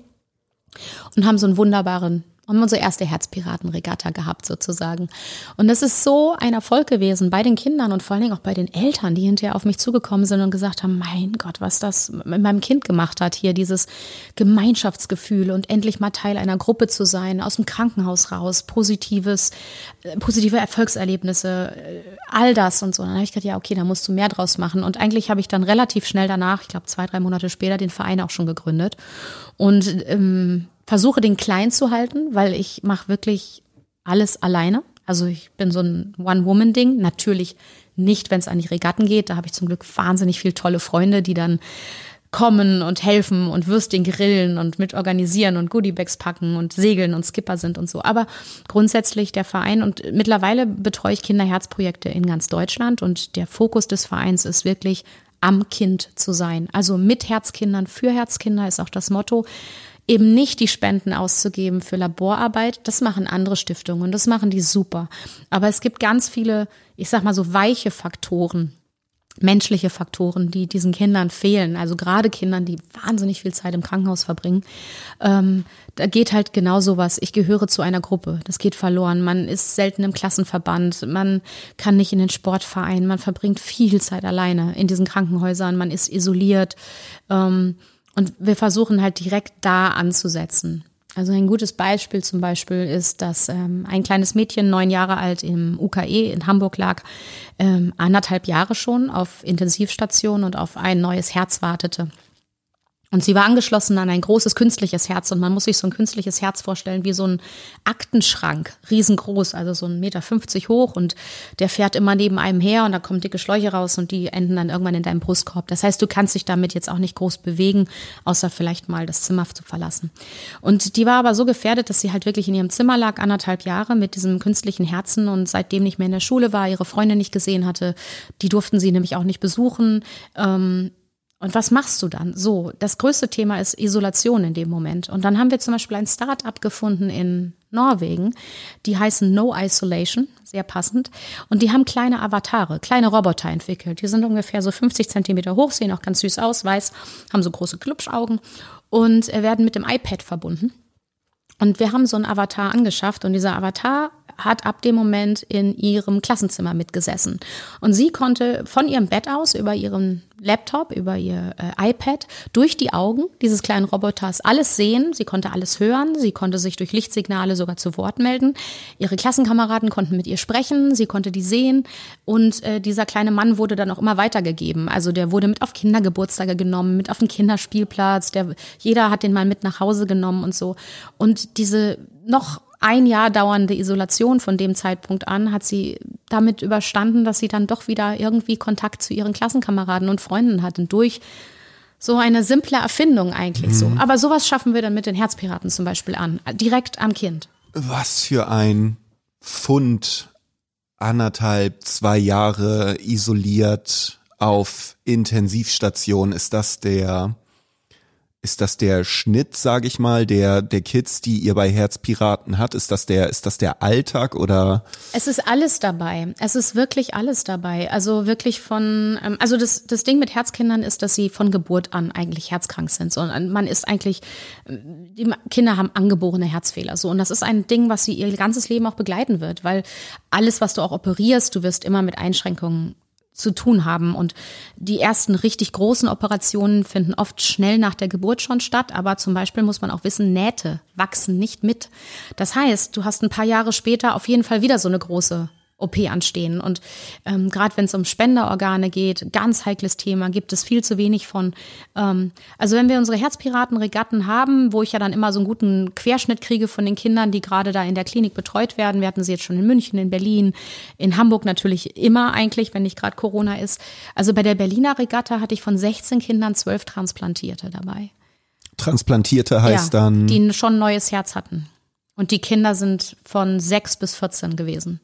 und haben so einen wunderbaren haben unsere erste Herzpiratenregatta gehabt sozusagen. Und das ist so ein Erfolg gewesen bei den Kindern und vor allen Dingen auch bei den Eltern, die hinterher auf mich zugekommen sind und gesagt haben, mein Gott, was das mit meinem Kind gemacht hat hier, dieses Gemeinschaftsgefühl und endlich mal Teil einer Gruppe zu sein, aus dem Krankenhaus raus, positives, positive Erfolgserlebnisse, all das und so. Und dann habe ich gedacht, ja okay, da musst du mehr draus machen. Und eigentlich habe ich dann relativ schnell danach, ich glaube zwei, drei Monate später, den Verein auch schon gegründet. Und ähm, versuche den klein zu halten, weil ich mache wirklich alles alleine. Also ich bin so ein One-Woman-Ding. Natürlich nicht, wenn es an die Regatten geht. Da habe ich zum Glück wahnsinnig viele tolle Freunde, die dann kommen und helfen und Würstchen grillen und mit organisieren und Goodiebags packen und segeln und Skipper sind und so. Aber grundsätzlich der Verein und mittlerweile betreue ich Kinderherzprojekte in ganz Deutschland und der Fokus des Vereins ist wirklich am Kind zu sein. Also mit Herzkindern, für Herzkinder ist auch das Motto. Eben nicht die Spenden auszugeben für Laborarbeit, das machen andere Stiftungen und das machen die super. Aber es gibt ganz viele, ich sag mal so weiche Faktoren, menschliche Faktoren, die diesen Kindern fehlen. Also gerade Kindern, die wahnsinnig viel Zeit im Krankenhaus verbringen. Ähm, da geht halt genau sowas. Ich gehöre zu einer Gruppe. Das geht verloren. Man ist selten im Klassenverband. Man kann nicht in den Sportverein. Man verbringt viel Zeit alleine in diesen Krankenhäusern. Man ist isoliert. Ähm, Und wir versuchen halt direkt da anzusetzen. Also ein gutes Beispiel zum Beispiel ist, dass ähm, ein kleines Mädchen, neun Jahre alt, im U K E in Hamburg lag, ähm, anderthalb Jahre schon auf Intensivstation und auf ein neues Herz wartete. Und sie war angeschlossen an ein großes künstliches Herz und man muss sich so ein künstliches Herz vorstellen wie so ein Aktenschrank, riesengroß, also so ein Meter fünfzig hoch und der fährt immer neben einem her und da kommen dicke Schläuche raus und die enden dann irgendwann in deinem Brustkorb. Das heißt, du kannst dich damit jetzt auch nicht groß bewegen, außer vielleicht mal das Zimmer zu verlassen. Und die war aber so gefährdet, dass sie halt wirklich in ihrem Zimmer lag, anderthalb Jahre mit diesem künstlichen Herzen und seitdem nicht mehr in der Schule war, ihre Freunde nicht gesehen hatte. Die durften sie nämlich auch nicht besuchen. Ähm, Und was machst du dann? So, das größte Thema ist Isolation in dem Moment. Und dann haben wir zum Beispiel ein Start-up gefunden in Norwegen, die heißen No Isolation, sehr passend. Und die haben kleine Avatare, kleine Roboter entwickelt. Die sind ungefähr so fünfzig Zentimeter hoch, sehen auch ganz süß aus, weiß, haben so große Glubschaugen und werden mit dem iPad verbunden. Und wir haben so einen Avatar angeschafft und dieser Avatar hat ab dem Moment in ihrem Klassenzimmer mitgesessen. Und sie konnte von ihrem Bett aus über ihren Laptop, über ihr äh, iPad, durch die Augen dieses kleinen Roboters alles sehen. Sie konnte alles hören. Sie konnte sich durch Lichtsignale sogar zu Wort melden. Ihre Klassenkameraden konnten mit ihr sprechen. Sie konnte die sehen. Und äh, dieser kleine Mann wurde dann auch immer weitergegeben. Also der wurde mit auf Kindergeburtstage genommen, mit auf den Kinderspielplatz. Der, jeder hat den mal mit nach Hause genommen und so. Und diese noch ein Jahr dauernde Isolation von dem Zeitpunkt an hat sie damit überstanden, dass sie dann doch wieder irgendwie Kontakt zu ihren Klassenkameraden und Freunden hatten, durch so eine simple Erfindung eigentlich mhm. so. Aber sowas schaffen wir dann mit den Herzpiraten zum Beispiel an, direkt am Kind. Was für ein Fund, anderthalb, zwei Jahre isoliert auf Intensivstation. Ist das der... Ist das der Schnitt, sage ich mal, der der Kids, die ihr bei Herzpiraten hat? Ist das der ist das der Alltag oder? Es ist alles dabei. Es ist wirklich alles dabei. Also wirklich von, also das das Ding mit Herzkindern ist, dass sie von Geburt an eigentlich herzkrank sind. So, und man ist eigentlich, die Kinder haben angeborene Herzfehler. So, und das ist ein Ding, was sie ihr ganzes Leben auch begleiten wird, weil alles, was du auch operierst, du wirst immer mit Einschränkungen zu tun haben. Und die ersten richtig großen Operationen finden oft schnell nach der Geburt schon statt. Aber zum Beispiel muss man auch wissen, Nähte wachsen nicht mit. Das heißt, du hast ein paar Jahre später auf jeden Fall wieder so eine große O P anstehen. Und ähm, gerade wenn es um Spenderorgane geht, ganz heikles Thema, gibt es viel zu wenig von. Ähm, also wenn wir unsere Herzpiraten-Regatten haben, wo ich ja dann immer so einen guten Querschnitt kriege von den Kindern, die gerade da in der Klinik betreut werden, wir hatten sie jetzt schon in München, in Berlin, in Hamburg natürlich immer eigentlich, wenn nicht gerade Corona ist. Also bei der Berliner Regatta hatte ich von sechzehn Kindern zwölf Transplantierte dabei. Transplantierte heißt ja, dann? Die schon ein neues Herz hatten. Und die Kinder sind von sechs bis vierzehn gewesen.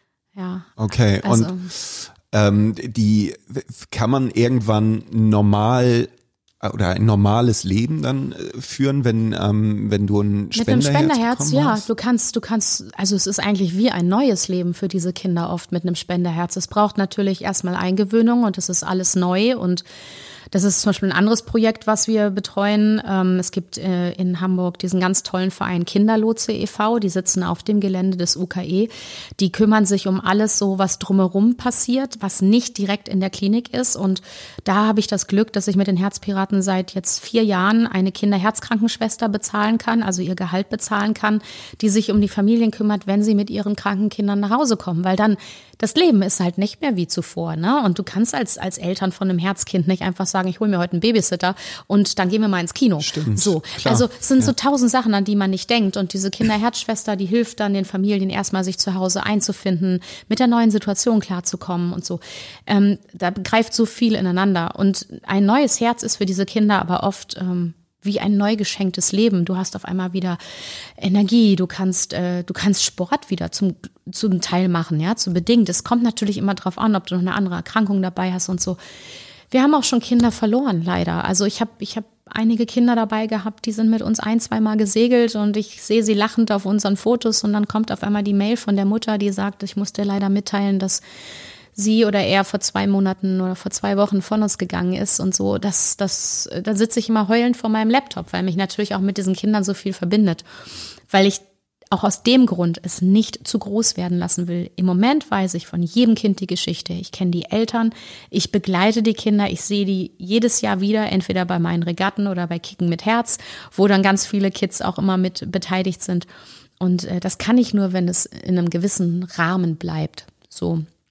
Ja. Okay, also. Und ähm, die kann man irgendwann normal oder ein normales Leben dann führen, wenn ähm, wenn du ein Spenderherz, mit einem Spenderherz, ja, hast? du kannst, du kannst, also es ist eigentlich wie ein neues Leben für diese Kinder oft mit einem Spenderherz. Es braucht natürlich erstmal Eingewöhnung und es ist alles neu und das ist zum Beispiel ein anderes Projekt, was wir betreuen. Es gibt in Hamburg diesen ganz tollen Verein Kinderlotse e V. Die sitzen auf dem Gelände des U K E. Die kümmern sich um alles so, was drumherum passiert, was nicht direkt in der Klinik ist. Und da habe ich das Glück, dass ich mit den Herzpiraten seit jetzt vier Jahren eine Kinderherzkrankenschwester bezahlen kann, also ihr Gehalt bezahlen kann, die sich um die Familien kümmert, wenn sie mit ihren kranken Kindern nach Hause kommen. Weil dann, das Leben ist halt nicht mehr wie zuvor, ne? Und du kannst als, als Eltern von einem Herzkind nicht einfach sagen, ich hole mir heute einen Babysitter und dann gehen wir mal ins Kino. Stimmt, so, klar. Also es sind ja. so tausend Sachen, an die man nicht denkt. Und diese Kinderherzschwester, die hilft dann den Familien erstmal, sich zu Hause einzufinden, mit der neuen Situation klarzukommen und so. Ähm, da greift so viel ineinander. Und ein neues Herz ist für diese Kinder aber oft ähm, wie ein neu geschenktes Leben. Du hast auf einmal wieder Energie, du kannst, äh, du kannst Sport wieder zum, zum Teil machen, ja, zu bedingt. Es kommt natürlich immer drauf an, ob du noch eine andere Erkrankung dabei hast und so. Wir haben auch schon Kinder verloren, leider. Also ich habe ich hab einige Kinder dabei gehabt, die sind mit uns ein, zweimal gesegelt und ich sehe sie lachend auf unseren Fotos und dann kommt auf einmal die Mail von der Mutter, die sagt, ich muss dir leider mitteilen, dass sie oder er vor zwei Monaten oder vor zwei Wochen von uns gegangen ist und so. Das, das, da sitze ich immer heulend vor meinem Laptop, weil mich natürlich auch mit diesen Kindern so viel verbindet. Weil ich auch aus dem Grund es nicht zu groß werden lassen will. Im Moment weiß ich von jedem Kind die Geschichte. Ich kenne die Eltern, ich begleite die Kinder, ich sehe die jedes Jahr wieder, entweder bei meinen Regatten oder bei Kicken mit Herz, wo dann ganz viele Kids auch immer mit beteiligt sind. Und äh, das kann ich nur, wenn es in einem gewissen Rahmen bleibt. So.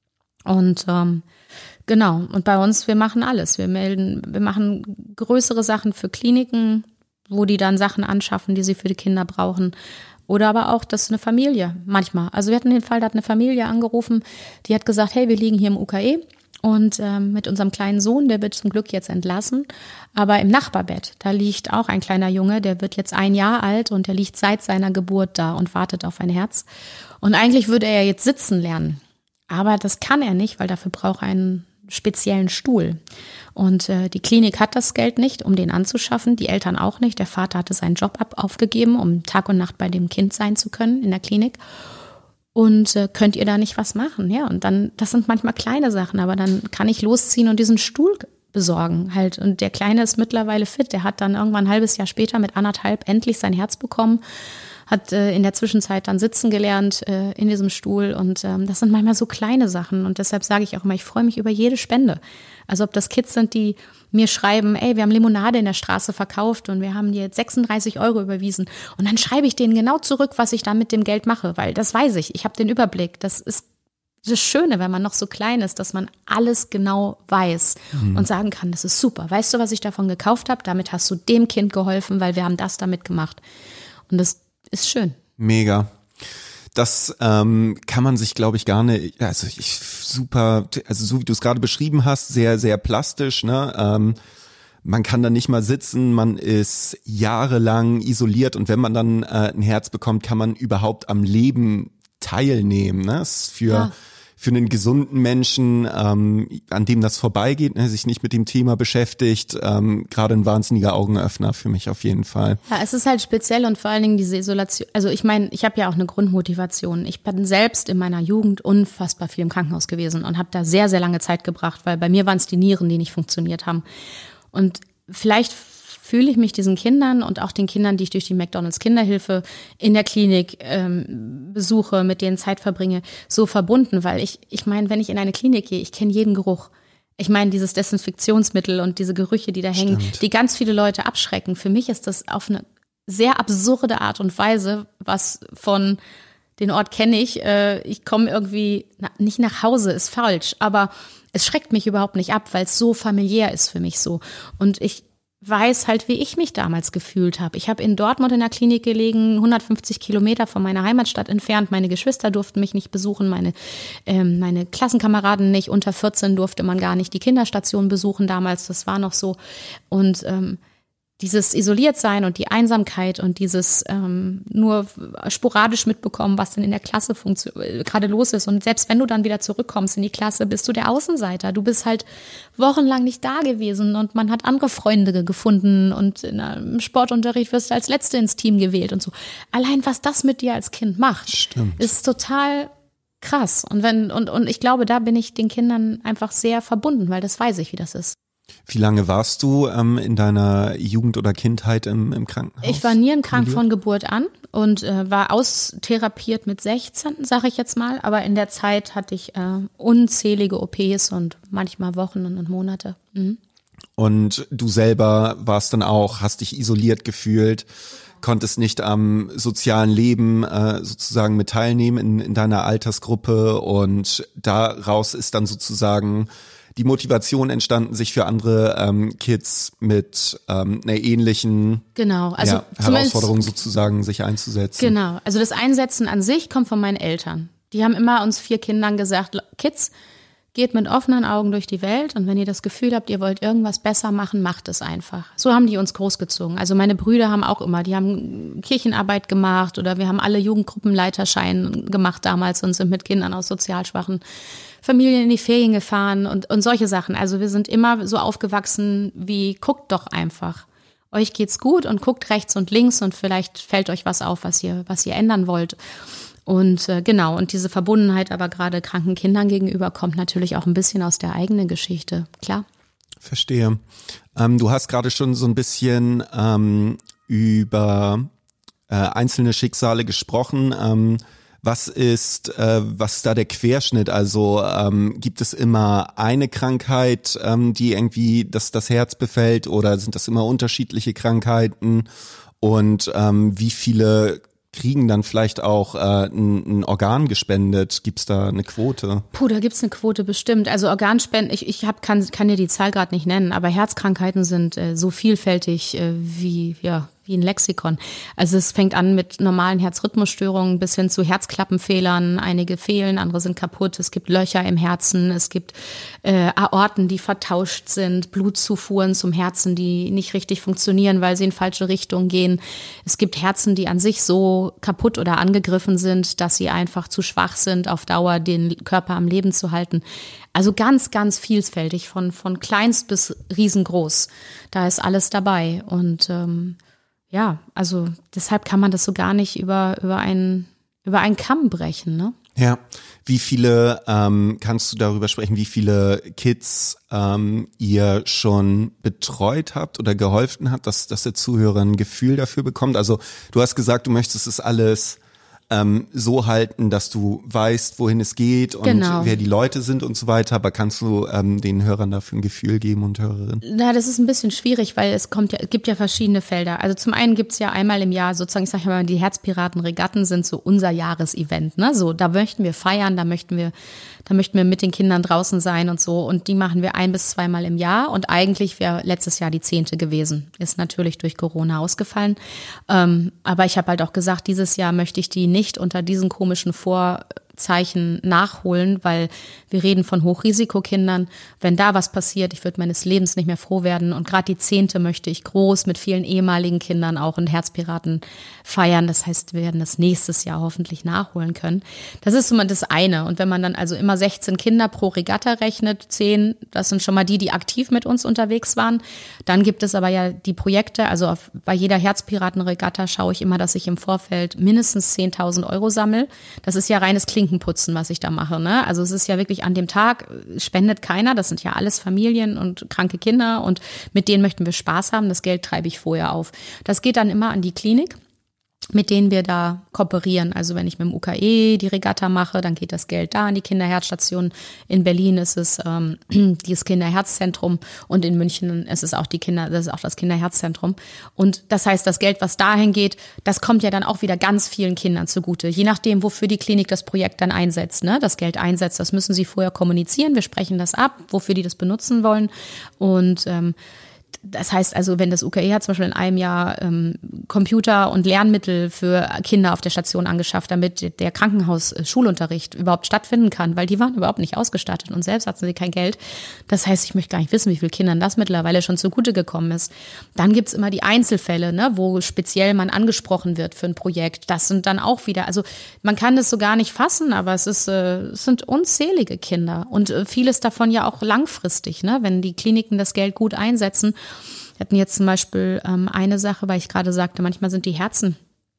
Und ähm, genau, und bei uns, wir machen alles. Wir melden, wir machen größere Sachen für Kliniken, wo die dann Sachen anschaffen, die sie für die Kinder brauchen. Oder aber auch, das ist eine Familie manchmal. Also wir hatten den Fall, da hat eine Familie angerufen, die hat gesagt, hey, wir liegen hier im U K E und ähm, mit unserem kleinen Sohn, der wird zum Glück jetzt entlassen, aber im Nachbarbett, da liegt auch ein kleiner Junge, der wird jetzt ein Jahr alt und der liegt seit seiner Geburt da und wartet auf ein Herz. Und eigentlich würde er jetzt sitzen lernen, aber das kann er nicht, weil dafür braucht er einen speziellen Stuhl. Und äh, die Klinik hat das Geld nicht, um den anzuschaffen, die Eltern auch nicht. Der Vater hatte seinen Job ab, aufgegeben, um Tag und Nacht bei dem Kind sein zu können in der Klinik. Und äh, könnt ihr da nicht was machen? Ja, und dann, das sind manchmal kleine Sachen, aber dann kann ich losziehen und diesen Stuhl besorgen halt. Und der Kleine ist mittlerweile fit. Der hat dann irgendwann ein halbes Jahr später mit anderthalb endlich sein Herz bekommen, hat äh, in der Zwischenzeit dann sitzen gelernt äh, in diesem Stuhl. Und ähm, das sind manchmal so kleine Sachen. Und deshalb sage ich auch immer, ich freue mich über jede Spende. Also ob das Kids sind, die mir schreiben, ey, wir haben Limonade in der Straße verkauft und wir haben dir jetzt sechsunddreißig Euro überwiesen. Und dann schreibe ich denen genau zurück, was ich da mit dem Geld mache, weil das weiß ich. Ich habe den Überblick. Das ist das Schöne, wenn man noch so klein ist, dass man alles genau weiß mhm. und sagen kann, das ist super. Weißt du, was ich davon gekauft habe? Damit hast du dem Kind geholfen, weil wir haben das damit gemacht. Und das ist schön. Mega. Das ähm, kann man sich, glaube ich, gar nicht, also ich super, also so wie du es gerade beschrieben hast, sehr, sehr plastisch, ne? Ähm, man kann da nicht mal sitzen, man ist jahrelang isoliert und wenn man dann äh, ein Herz bekommt, kann man überhaupt am Leben teilnehmen, ne? Das ist für ja. für einen gesunden Menschen, ähm, an dem das vorbeigeht, ne, sich nicht mit dem Thema beschäftigt, ähm, gerade ein wahnsinniger Augenöffner für mich auf jeden Fall. Ja, es ist halt speziell und vor allen Dingen diese Isolation. Also ich meine, ich habe ja auch eine Grundmotivation. Ich bin selbst in meiner Jugend unfassbar viel im Krankenhaus gewesen und habe da sehr, sehr lange Zeit gebracht, weil bei mir waren es die Nieren, die nicht funktioniert haben. Und vielleicht fühle ich mich diesen Kindern und auch den Kindern, die ich durch die McDonald's Kinderhilfe in der Klinik ähm, besuche, mit denen Zeit verbringe, so verbunden, weil ich, ich meine, wenn ich in eine Klinik gehe, ich kenne jeden Geruch. Ich meine, dieses Desinfektionsmittel und diese Gerüche, die da hängen, Stimmt. die ganz viele Leute abschrecken. Für mich ist das auf eine sehr absurde Art und Weise, was von den Ort kenne ich, äh, ich komme irgendwie, na, nicht nach Hause, ist falsch, aber es schreckt mich überhaupt nicht ab, weil es so familiär ist für mich so. Und ich weiß halt, wie ich mich damals gefühlt habe. Ich habe in Dortmund in der Klinik gelegen, hundertfünfzig Kilometer von meiner Heimatstadt entfernt. Meine Geschwister durften mich nicht besuchen, meine ähm, meine Klassenkameraden nicht. Unter vierzehn durfte man gar nicht die Kinderstation besuchen damals. Das war noch so. Und ähm, dieses Isoliertsein und die Einsamkeit und dieses ähm, nur sporadisch mitbekommen, was denn in der Klasse gerade los ist. Und selbst wenn du dann wieder zurückkommst in die Klasse, bist du der Außenseiter. Du bist halt wochenlang nicht da gewesen und man hat andere Freunde gefunden und in einem Sportunterricht wirst du als Letzte ins Team gewählt und so. Allein was das mit dir als Kind macht, Stimmt. ist total krass. Und wenn und und ich glaube, da bin ich den Kindern einfach sehr verbunden, weil das weiß ich, wie das ist. Wie lange warst du ähm, in deiner Jugend oder Kindheit im, im Krankenhaus? Ich war nierenkrank von Geburt an und äh, war austherapiert mit sechzehn, sage ich jetzt mal. Aber in der Zeit hatte ich äh, unzählige O Ps und manchmal Wochen und Monate. Mhm. Und du selber warst dann auch, hast dich isoliert gefühlt, konntest nicht am sozialen Leben äh, sozusagen mit teilnehmen in, in deiner Altersgruppe und daraus ist dann sozusagen die Motivation entstanden, sich für andere ähm, Kids mit ähm, einer ähnlichen genau, also ja, Herausforderung sozusagen sich einzusetzen. Genau, also das Einsetzen an sich kommt von meinen Eltern. Die haben immer uns vier Kindern gesagt, Kids, geht mit offenen Augen durch die Welt und wenn ihr das Gefühl habt, ihr wollt irgendwas besser machen, macht es einfach. So haben die uns großgezogen. Also meine Brüder haben auch immer, die haben Kirchenarbeit gemacht oder wir haben alle Jugendgruppenleiterschein gemacht damals und sind mit Kindern aus sozial schwachen Familien in die Ferien gefahren und, und solche Sachen. Also wir sind immer so aufgewachsen wie, guckt doch einfach. Euch geht's gut und guckt rechts und links und vielleicht fällt euch was auf, was ihr, was ihr ändern wollt. Und äh, genau, und diese Verbundenheit aber gerade kranken Kindern gegenüber kommt natürlich auch ein bisschen aus der eigenen Geschichte, klar. Verstehe. Ähm, du hast gerade schon so ein bisschen ähm, über äh, einzelne Schicksale gesprochen. Ähm, Was ist, äh, was ist da der Querschnitt? Also ähm, gibt es immer eine Krankheit, ähm, die irgendwie das, das Herz befällt oder sind das immer unterschiedliche Krankheiten? Und ähm, wie viele kriegen dann vielleicht auch äh, ein, ein Organ gespendet? Gibt's da eine Quote? Puh, da gibt's eine Quote bestimmt. Also Organspenden, ich, ich hab, kann, kann dir die Zahl gerade nicht nennen, aber Herzkrankheiten sind äh, so vielfältig äh, wie, ja, wie ein Lexikon. Also es fängt an mit normalen Herzrhythmusstörungen bis hin zu Herzklappenfehlern. Einige fehlen, andere sind kaputt. Es gibt Löcher im Herzen, es gibt äh, Aorten, die vertauscht sind, Blutzufuhren zum Herzen, die nicht richtig funktionieren, weil sie in falsche Richtung gehen. Es gibt Herzen, die an sich so kaputt oder angegriffen sind, dass sie einfach zu schwach sind, auf Dauer den Körper am Leben zu halten. Also ganz, ganz vielfältig, von, von kleinst bis riesengroß. Da ist alles dabei. Und ähm, ja, also deshalb kann man das so gar nicht über, über einen, über einen Kamm brechen, ne? Ja, wie viele, ähm, kannst du darüber sprechen, wie viele Kids ähm, ihr schon betreut habt oder geholfen habt, dass, dass der Zuhörer ein Gefühl dafür bekommt? Also du hast gesagt, du möchtest es alles ähm, so halten, dass du weißt, wohin es geht und genau. wer die Leute sind und so weiter, aber kannst du ähm, den Hörern dafür ein Gefühl geben und Hörerinnen? Na, das ist ein bisschen schwierig, weil es kommt ja, gibt ja verschiedene Felder. Also zum einen gibt's ja einmal im Jahr sozusagen, ich sage mal, die Herzpiraten-Regatten sind so unser Jahresevent, ne? So, da möchten wir feiern, da möchten wir, da möchten wir mit den Kindern draußen sein und so, und die machen wir ein bis zweimal im Jahr, und eigentlich wäre letztes Jahr die zehnte gewesen. Ist natürlich durch Corona ausgefallen, ähm, aber ich habe halt auch gesagt, dieses Jahr möchte ich die nicht unter diesen komischen Vorzeichen nachholen, weil wir reden von Hochrisikokindern. Wenn da was passiert, ich würde meines Lebens nicht mehr froh werden. Und gerade die zehnte möchte ich groß mit vielen ehemaligen Kindern auch in Herzpiraten feiern. Das heißt, wir werden das nächstes Jahr hoffentlich nachholen können. Das ist immer das eine. Und wenn man dann also immer sechzehn Kinder pro Regatta rechnet, zehn, das sind schon mal die, die aktiv mit uns unterwegs waren. Dann gibt es aber ja die Projekte, also auf, bei jeder Herzpiraten-Regatta schaue ich immer, dass ich im Vorfeld mindestens zehntausend Euro sammle. Das ist ja reines Klinkenputzen, was ich da mache, ne? Also es ist ja wirklich an dem Tag, spendet keiner, das sind ja alles Familien und kranke Kinder, und mit denen möchten wir Spaß haben. Das Geld treibe ich vorher auf. Das geht dann immer an die Klinik, mit denen wir da kooperieren. Also wenn ich mit dem U K E die Regatta mache, dann geht das Geld da an die Kinderherzstation. In Berlin ist es ähm, dieses Kinderherzzentrum, und in München ist es auch die Kinder, das ist auch das Kinderherzzentrum. Und das heißt, das Geld, was dahin geht, das kommt ja dann auch wieder ganz vielen Kindern zugute. Je nachdem, wofür die Klinik das Projekt dann einsetzt, ne, das Geld einsetzt, das müssen sie vorher kommunizieren. Wir sprechen das ab, wofür die das benutzen wollen. Und ähm, das heißt also, wenn das U K E hat zum Beispiel in einem Jahr ähm, Computer und Lernmittel für Kinder auf der Station angeschafft, damit der Krankenhaus-Schulunterricht überhaupt stattfinden kann, weil die waren überhaupt nicht ausgestattet und selbst hatten sie kein Geld. Das heißt, ich möchte gar nicht wissen, wie vielen Kindern das mittlerweile schon zugute gekommen ist. Dann gibt's immer die Einzelfälle, ne, wo speziell man angesprochen wird für ein Projekt. Das sind dann auch wieder, also man kann das so gar nicht fassen, aber es ist, äh, es sind unzählige Kinder, und äh, vieles davon ja auch langfristig, ne, wenn die Kliniken das Geld gut einsetzen. Wir hatten jetzt zum Beispiel ähm, eine Sache, weil ich gerade sagte, manchmal sind die Herzen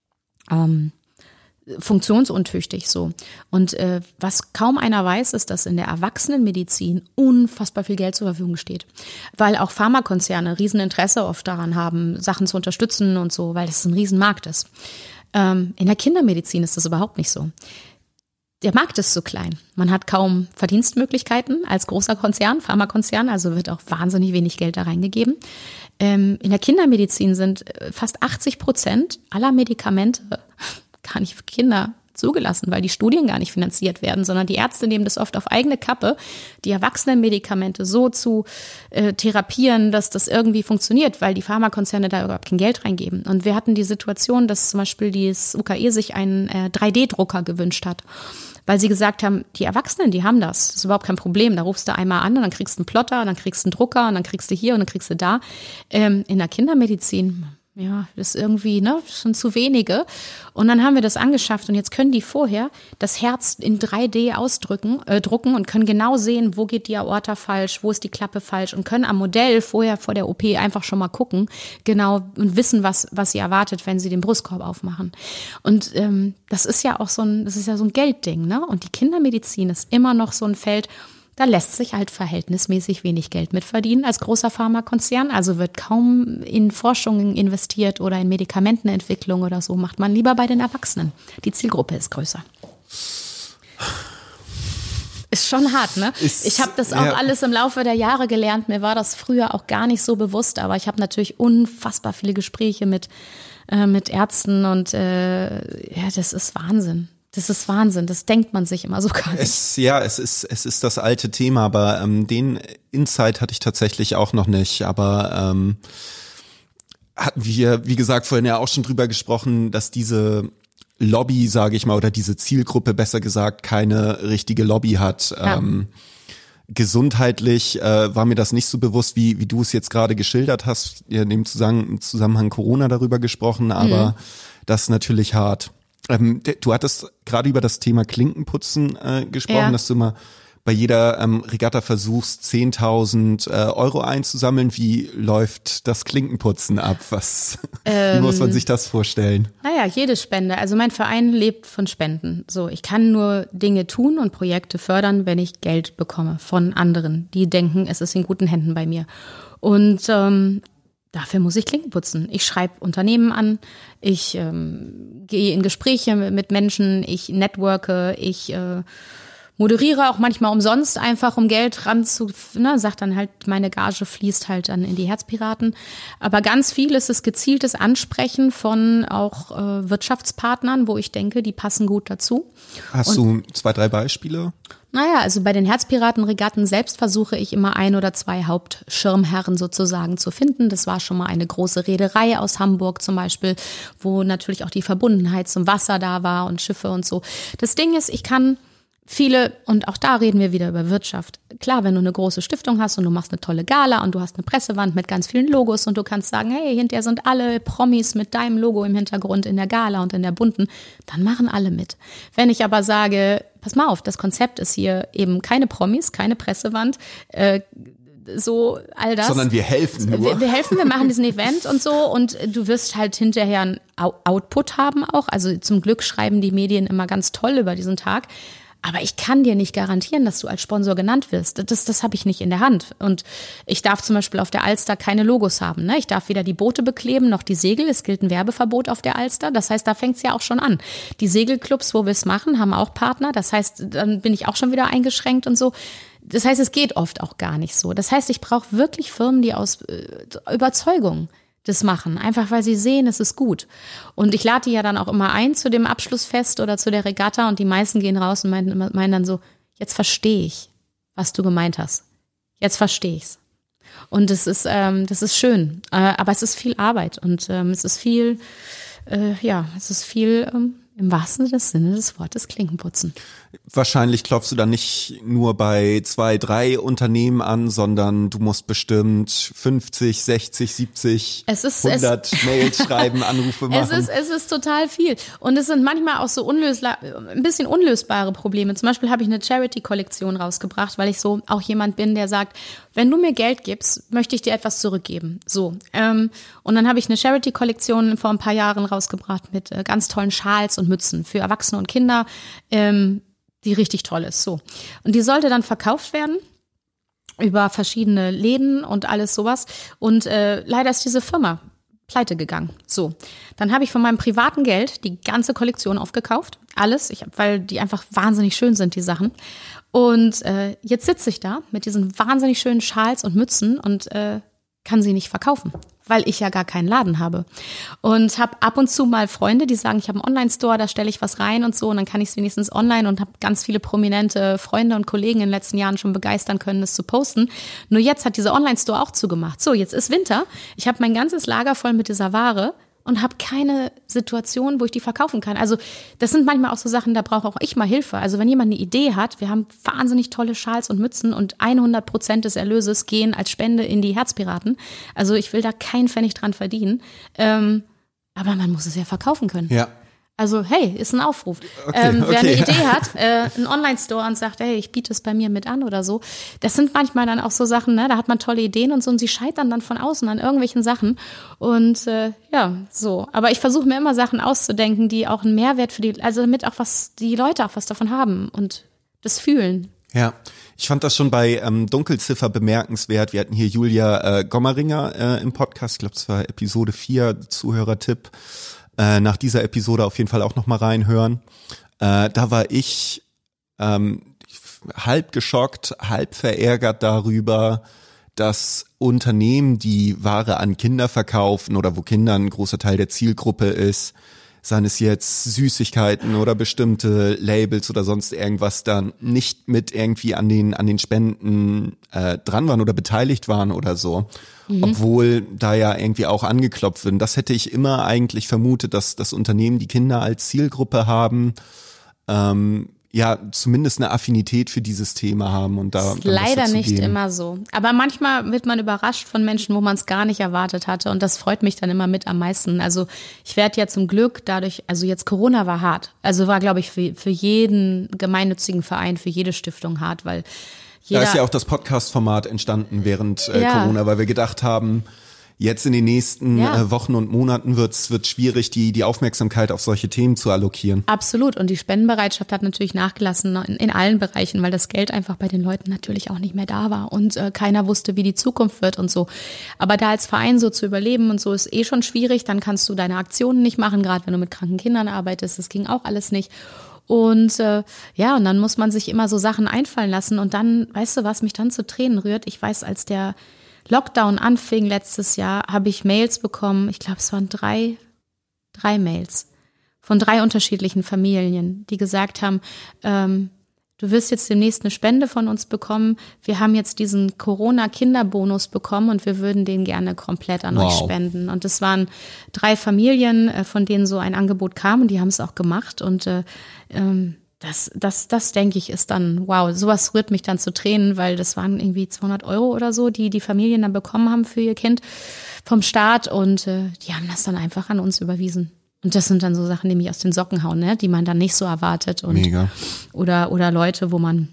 ähm, funktionsuntüchtig so. Und äh, was kaum einer weiß, ist, dass in der Erwachsenenmedizin unfassbar viel Geld zur Verfügung steht. Weil auch Pharmakonzerne Rieseninteresse oft daran haben, Sachen zu unterstützen und so, weil das ein Riesenmarkt ist. Ähm, in der Kindermedizin ist das überhaupt nicht so. Der Markt ist so klein. Man hat kaum Verdienstmöglichkeiten als großer Konzern, Pharmakonzern, also wird auch wahnsinnig wenig Geld da reingegeben. Ähm, in der Kindermedizin sind fast achtzig Prozent aller Medikamente gar nicht für Kinder zugelassen, weil die Studien gar nicht finanziert werden, sondern die Ärzte nehmen das oft auf eigene Kappe, die Erwachsenenmedikamente so zu äh, therapieren, dass das irgendwie funktioniert, weil die Pharmakonzerne da überhaupt kein Geld reingeben. Und wir hatten die Situation, dass zum Beispiel das U K E sich einen äh, drei D Drucker gewünscht hat, weil sie gesagt haben, die Erwachsenen, die haben das. Das ist überhaupt kein Problem. Da rufst du einmal an und dann kriegst du einen Plotter, und dann kriegst du einen Drucker und dann kriegst du hier und dann kriegst du da. Ähm, in der Kindermedizin, ja, das ist irgendwie, ne, schon zu wenige. Und dann haben wir das angeschafft, und jetzt können die vorher das Herz in drei D ausdrücken, äh, drucken und können genau sehen, wo geht die Aorta falsch, wo ist die Klappe falsch, und können am Modell vorher vor der O P einfach schon mal gucken, genau, und wissen, was, was sie erwartet, wenn sie den Brustkorb aufmachen. Und ähm, das ist ja auch so ein, das ist ja so ein Geldding, ne? Und die Kindermedizin ist immer noch so ein Feld, da lässt sich halt verhältnismäßig wenig Geld mitverdienen als großer Pharmakonzern. Also wird kaum in Forschung investiert oder in Medikamentenentwicklung oder so. Macht man lieber bei den Erwachsenen. Die Zielgruppe ist größer. Ist schon hart, ne? Ist, ich habe das auch ja. alles im Laufe der Jahre gelernt. Mir war das früher auch gar nicht so bewusst. Aber ich habe natürlich unfassbar viele Gespräche mit äh, mit Ärzten und äh, ja, das ist Wahnsinn. Das ist Wahnsinn, das denkt man sich immer so gar nicht. Es, ja, es ist es ist das alte Thema, aber ähm, den Insight hatte ich tatsächlich auch noch nicht, aber ähm, hatten wir, wie gesagt, vorhin ja auch schon drüber gesprochen, dass diese Lobby, sage ich mal, oder diese Zielgruppe, besser gesagt, keine richtige Lobby hat. Ja. Ähm, gesundheitlich äh, war mir das nicht so bewusst, wie wie du es jetzt gerade geschildert hast. Ja, in dem Zusammenhang, im Zusammenhang Corona darüber gesprochen, aber mhm. das ist natürlich hart. Ähm, du hattest gerade über das Thema Klinkenputzen äh, gesprochen, ja. dass du mal bei jeder ähm, Regatta versuchst, zehntausend äh, Euro einzusammeln. Wie läuft das Klinkenputzen ab? Was, ähm, wie muss man sich das vorstellen? Naja, jede Spende. Also mein Verein lebt von Spenden. So, ich kann nur Dinge tun und Projekte fördern, wenn ich Geld bekomme von anderen, die denken, es ist in guten Händen bei mir. Und ähm, dafür muss ich Klinken putzen. Ich schreibe Unternehmen an, ich ähm, gehe in Gespräche mit Menschen, ich networke, ich äh, moderiere auch manchmal umsonst, einfach um Geld ran zu, ne, sagt dann halt, meine Gage fließt halt dann in die Herzpiraten. Aber ganz viel ist es gezieltes Ansprechen von auch äh, Wirtschaftspartnern, wo ich denke, die passen gut dazu. Hast Und, du zwei, drei Beispiele? Naja, also bei den Herzpiratenregatten selbst versuche ich immer ein oder zwei Hauptschirmherren sozusagen zu finden. Das war schon mal eine große Reederei aus Hamburg zum Beispiel, wo natürlich auch die Verbundenheit zum Wasser da war und Schiffe und so. Das Ding ist, ich kann viele, und auch da reden wir wieder über Wirtschaft. Klar, wenn du eine große Stiftung hast und du machst eine tolle Gala und du hast eine Pressewand mit ganz vielen Logos und du kannst sagen, hey, hinterher sind alle Promis mit deinem Logo im Hintergrund in der Gala und in der bunten, dann machen alle mit. Wenn ich aber sage, pass mal auf, das Konzept ist hier eben keine Promis, keine Pressewand, äh, so all das. Sondern wir helfen nur. Wir, wir helfen, wir machen diesen Event und so und du wirst halt hinterher einen Output haben auch. Also zum Glück schreiben die Medien immer ganz toll über diesen Tag. Aber ich kann dir nicht garantieren, dass du als Sponsor genannt wirst. Das, das habe ich nicht in der Hand. Und ich darf zum Beispiel auf der Alster keine Logos haben. Ne? Ich darf weder die Boote bekleben noch die Segel. Es gilt ein Werbeverbot auf der Alster. Das heißt, da fängt es ja auch schon an. Die Segelclubs, wo wir es machen, haben auch Partner. Das heißt, dann bin ich auch schon wieder eingeschränkt und so. Das heißt, es geht oft auch gar nicht so. Das heißt, ich brauche wirklich Firmen, die aus äh, Überzeugung das machen, einfach weil sie sehen, es ist gut. Und ich lade die ja dann auch immer ein zu dem Abschlussfest oder zu der Regatta und die meisten gehen raus und meinen, meinen dann so, jetzt verstehe ich, was du gemeint hast. Jetzt verstehe ich's. Und das ist, ähm, das ist schön, äh, aber es ist viel Arbeit und ähm, es ist viel, äh, ja, es ist viel ähm, im wahrsten Sinne des Wortes Klinkenputzen. Wahrscheinlich klopfst du dann nicht nur bei zwei, drei Unternehmen an, sondern du musst bestimmt fünfzig, sechzig, siebzig, es ist, hundert es, Mails schreiben, Anrufe machen. Es ist, es ist total viel. Und es sind manchmal auch so unlösbar, ein bisschen unlösbare Probleme. Zum Beispiel habe ich eine Charity-Kollektion rausgebracht, weil ich so auch jemand bin, der sagt, wenn du mir Geld gibst, möchte ich dir etwas zurückgeben. So. Ähm, und dann habe ich eine Charity-Kollektion vor ein paar Jahren rausgebracht mit äh, ganz tollen Schals und Mützen für Erwachsene und Kinder, ähm, die richtig toll ist. So. Und die sollte dann verkauft werden über verschiedene Läden und alles sowas. Und äh, leider ist diese Firma pleite gegangen. So. Dann habe ich von meinem privaten Geld die ganze Kollektion aufgekauft. Alles, ich, weil die einfach wahnsinnig schön sind, die Sachen. Und äh, jetzt sitze ich da mit diesen wahnsinnig schönen Schals und Mützen und äh, kann sie nicht verkaufen, weil ich ja gar keinen Laden habe. Und habe ab und zu mal Freunde, die sagen, ich habe einen Online-Store, da stelle ich was rein und so und dann kann ich es wenigstens online und habe ganz viele prominente Freunde und Kollegen in den letzten Jahren schon begeistern können, das zu posten. Nur jetzt hat dieser Online-Store auch zugemacht. So, jetzt ist Winter, ich habe mein ganzes Lager voll mit dieser Ware und habe keine Situation, wo ich die verkaufen kann. Also das sind manchmal auch so Sachen, da brauche auch ich mal Hilfe. Also wenn jemand eine Idee hat, wir haben wahnsinnig tolle Schals und Mützen und hundert Prozent des Erlöses gehen als Spende in die Herzpiraten. Also ich will da keinen Pfennig dran verdienen. Ähm, aber man muss es ja verkaufen können. Ja. Also hey, ist ein Aufruf. Okay, ähm, wer okay. eine Idee hat, äh, einen Online-Store und sagt, hey, ich biete es bei mir mit an oder so. Das sind manchmal dann auch so Sachen, ne, da hat man tolle Ideen und so und sie scheitern dann von außen an irgendwelchen Sachen. Und äh, ja, so. Aber ich versuche mir immer Sachen auszudenken, die auch einen Mehrwert für die, also damit auch was, die Leute auch was davon haben und das fühlen. Ja, ich fand das schon bei ähm, Dunkelziffer bemerkenswert. Wir hatten hier Julia äh, Gommeringer äh, im Podcast, ich glaube, es war Episode vier, Zuhörertipp. Äh, nach dieser Episode auf jeden Fall auch nochmal reinhören. Äh, da war ich ähm, halb geschockt, halb verärgert darüber, dass Unternehmen, die Ware an Kinder verkaufen oder wo Kinder ein großer Teil der Zielgruppe ist, seien es jetzt Süßigkeiten oder bestimmte Labels oder sonst irgendwas, dann nicht mit irgendwie an den an den Spenden äh, dran waren oder beteiligt waren oder so, mhm. obwohl da ja irgendwie auch angeklopft wird. Das hätte ich immer eigentlich vermutet, dass das Unternehmen, die Kinder als Zielgruppe haben, ähm, ja zumindest eine Affinität für dieses Thema haben und da ist leider nicht geben. Immer so. Aber manchmal wird man überrascht von Menschen, wo man es gar nicht erwartet hatte und das freut mich dann immer mit am meisten. Also ich werde ja zum Glück dadurch, also jetzt Corona war hart, also war glaube ich für, für jeden gemeinnützigen Verein, für jede Stiftung hart, weil jeder... Da ist ja auch das Podcast-Format entstanden während äh, ja. Corona, weil wir gedacht haben, jetzt in den nächsten ja. äh, Wochen und Monaten wird's wird schwierig, die die Aufmerksamkeit auf solche Themen zu allokieren. Absolut. Und die Spendenbereitschaft hat natürlich nachgelassen in, in allen Bereichen, weil das Geld einfach bei den Leuten natürlich auch nicht mehr da war und äh, keiner wusste, wie die Zukunft wird und so. Aber da als Verein so zu überleben und so ist eh schon schwierig. Dann kannst du deine Aktionen nicht machen, gerade wenn du mit kranken Kindern arbeitest. Das ging auch alles nicht. Und äh, ja, und dann muss man sich immer so Sachen einfallen lassen. Und dann, weißt du, was mich dann zu Tränen rührt? Ich weiß, als der Lockdown anfing letztes Jahr, habe ich Mails bekommen, ich glaube, es waren drei, drei Mails von drei unterschiedlichen Familien, die gesagt haben, ähm, du wirst jetzt demnächst eine Spende von uns bekommen, wir haben jetzt diesen Corona-Kinderbonus bekommen und wir würden den gerne komplett an wow. euch spenden. Und das waren drei Familien, von denen so ein Angebot kam und die haben es auch gemacht und äh, ähm, Das, das, das denke ich ist dann, wow, sowas rührt mich dann zu Tränen, weil das waren irgendwie zweihundert Euro oder so, die die Familien dann bekommen haben für ihr Kind vom Staat und äh, die haben das dann einfach an uns überwiesen. Und das sind dann so Sachen, die mich aus den Socken hauen, ne, die man dann nicht so erwartet und Mega. oder oder Leute, wo man,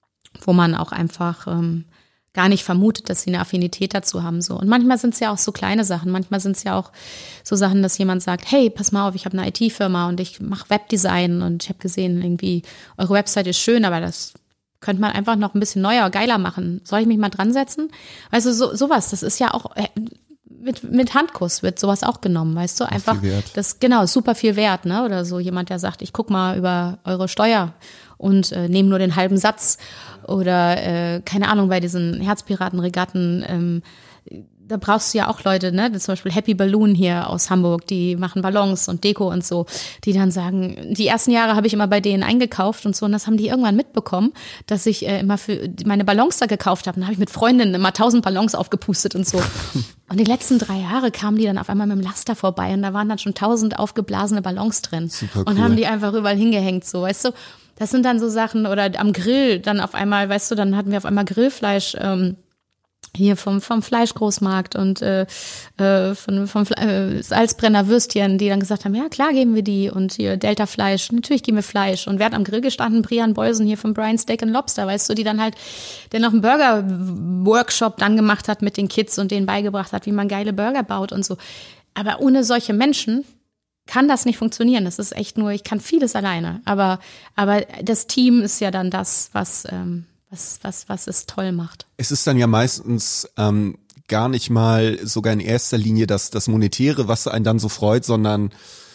wo man auch einfach ähm, gar nicht vermutet, dass sie eine Affinität dazu haben. So. Und manchmal sind es ja auch so kleine Sachen. Manchmal sind es ja auch so Sachen, dass jemand sagt, hey, pass mal auf, ich habe eine I T-Firma und ich mache Webdesign und ich habe gesehen, irgendwie, eure Website ist schön, aber das könnte man einfach noch ein bisschen neuer, geiler machen. Soll ich mich mal dran setzen? Weißt du, so, sowas, das ist ja auch, mit, mit Handkuss wird sowas auch genommen, weißt du? Einfach, das, genau, super viel wert, ne? Oder so jemand, der sagt, ich guck mal über eure Steuer und äh, nehme nur den halben Satz oder äh, keine Ahnung, bei diesen Herzpiratenregatten, ähm, da brauchst du ja auch Leute, ne, zum Beispiel Happy Balloon hier aus Hamburg, die machen Ballons und Deko und so, die dann sagen, die ersten Jahre habe ich immer bei denen eingekauft und so und das haben die irgendwann mitbekommen, dass ich äh, immer für meine Ballons da gekauft habe und dann habe ich mit Freundinnen immer tausend Ballons aufgepustet und so. Und die letzten drei Jahre kamen die dann auf einmal mit dem Laster vorbei und da waren dann schon tausend aufgeblasene Ballons drin. Super und cool. haben die einfach überall hingehängt, so, weißt du. Das sind dann so Sachen, oder am Grill dann auf einmal, weißt du, dann hatten wir auf einmal Grillfleisch ähm, hier vom vom Fleischgroßmarkt und äh, äh, von vom äh, Salzbrenner Würstchen, die dann gesagt haben, ja klar geben wir die und hier Delta Fleisch, natürlich geben wir Fleisch und wer hat am Grill gestanden? Brian Beusen hier von Brian Steak and Lobster, weißt du, die dann halt, der noch einen Burger-Workshop dann gemacht hat mit den Kids und denen beigebracht hat, wie man geile Burger baut und so. Aber ohne solche Menschen kann das nicht funktionieren. Das ist echt nur, ich kann vieles alleine, aber aber das Team ist ja dann das, was ähm, was was was es toll macht. Es ist dann ja meistens ähm, gar nicht mal sogar in erster Linie das das Monetäre, was einen dann so freut, sondern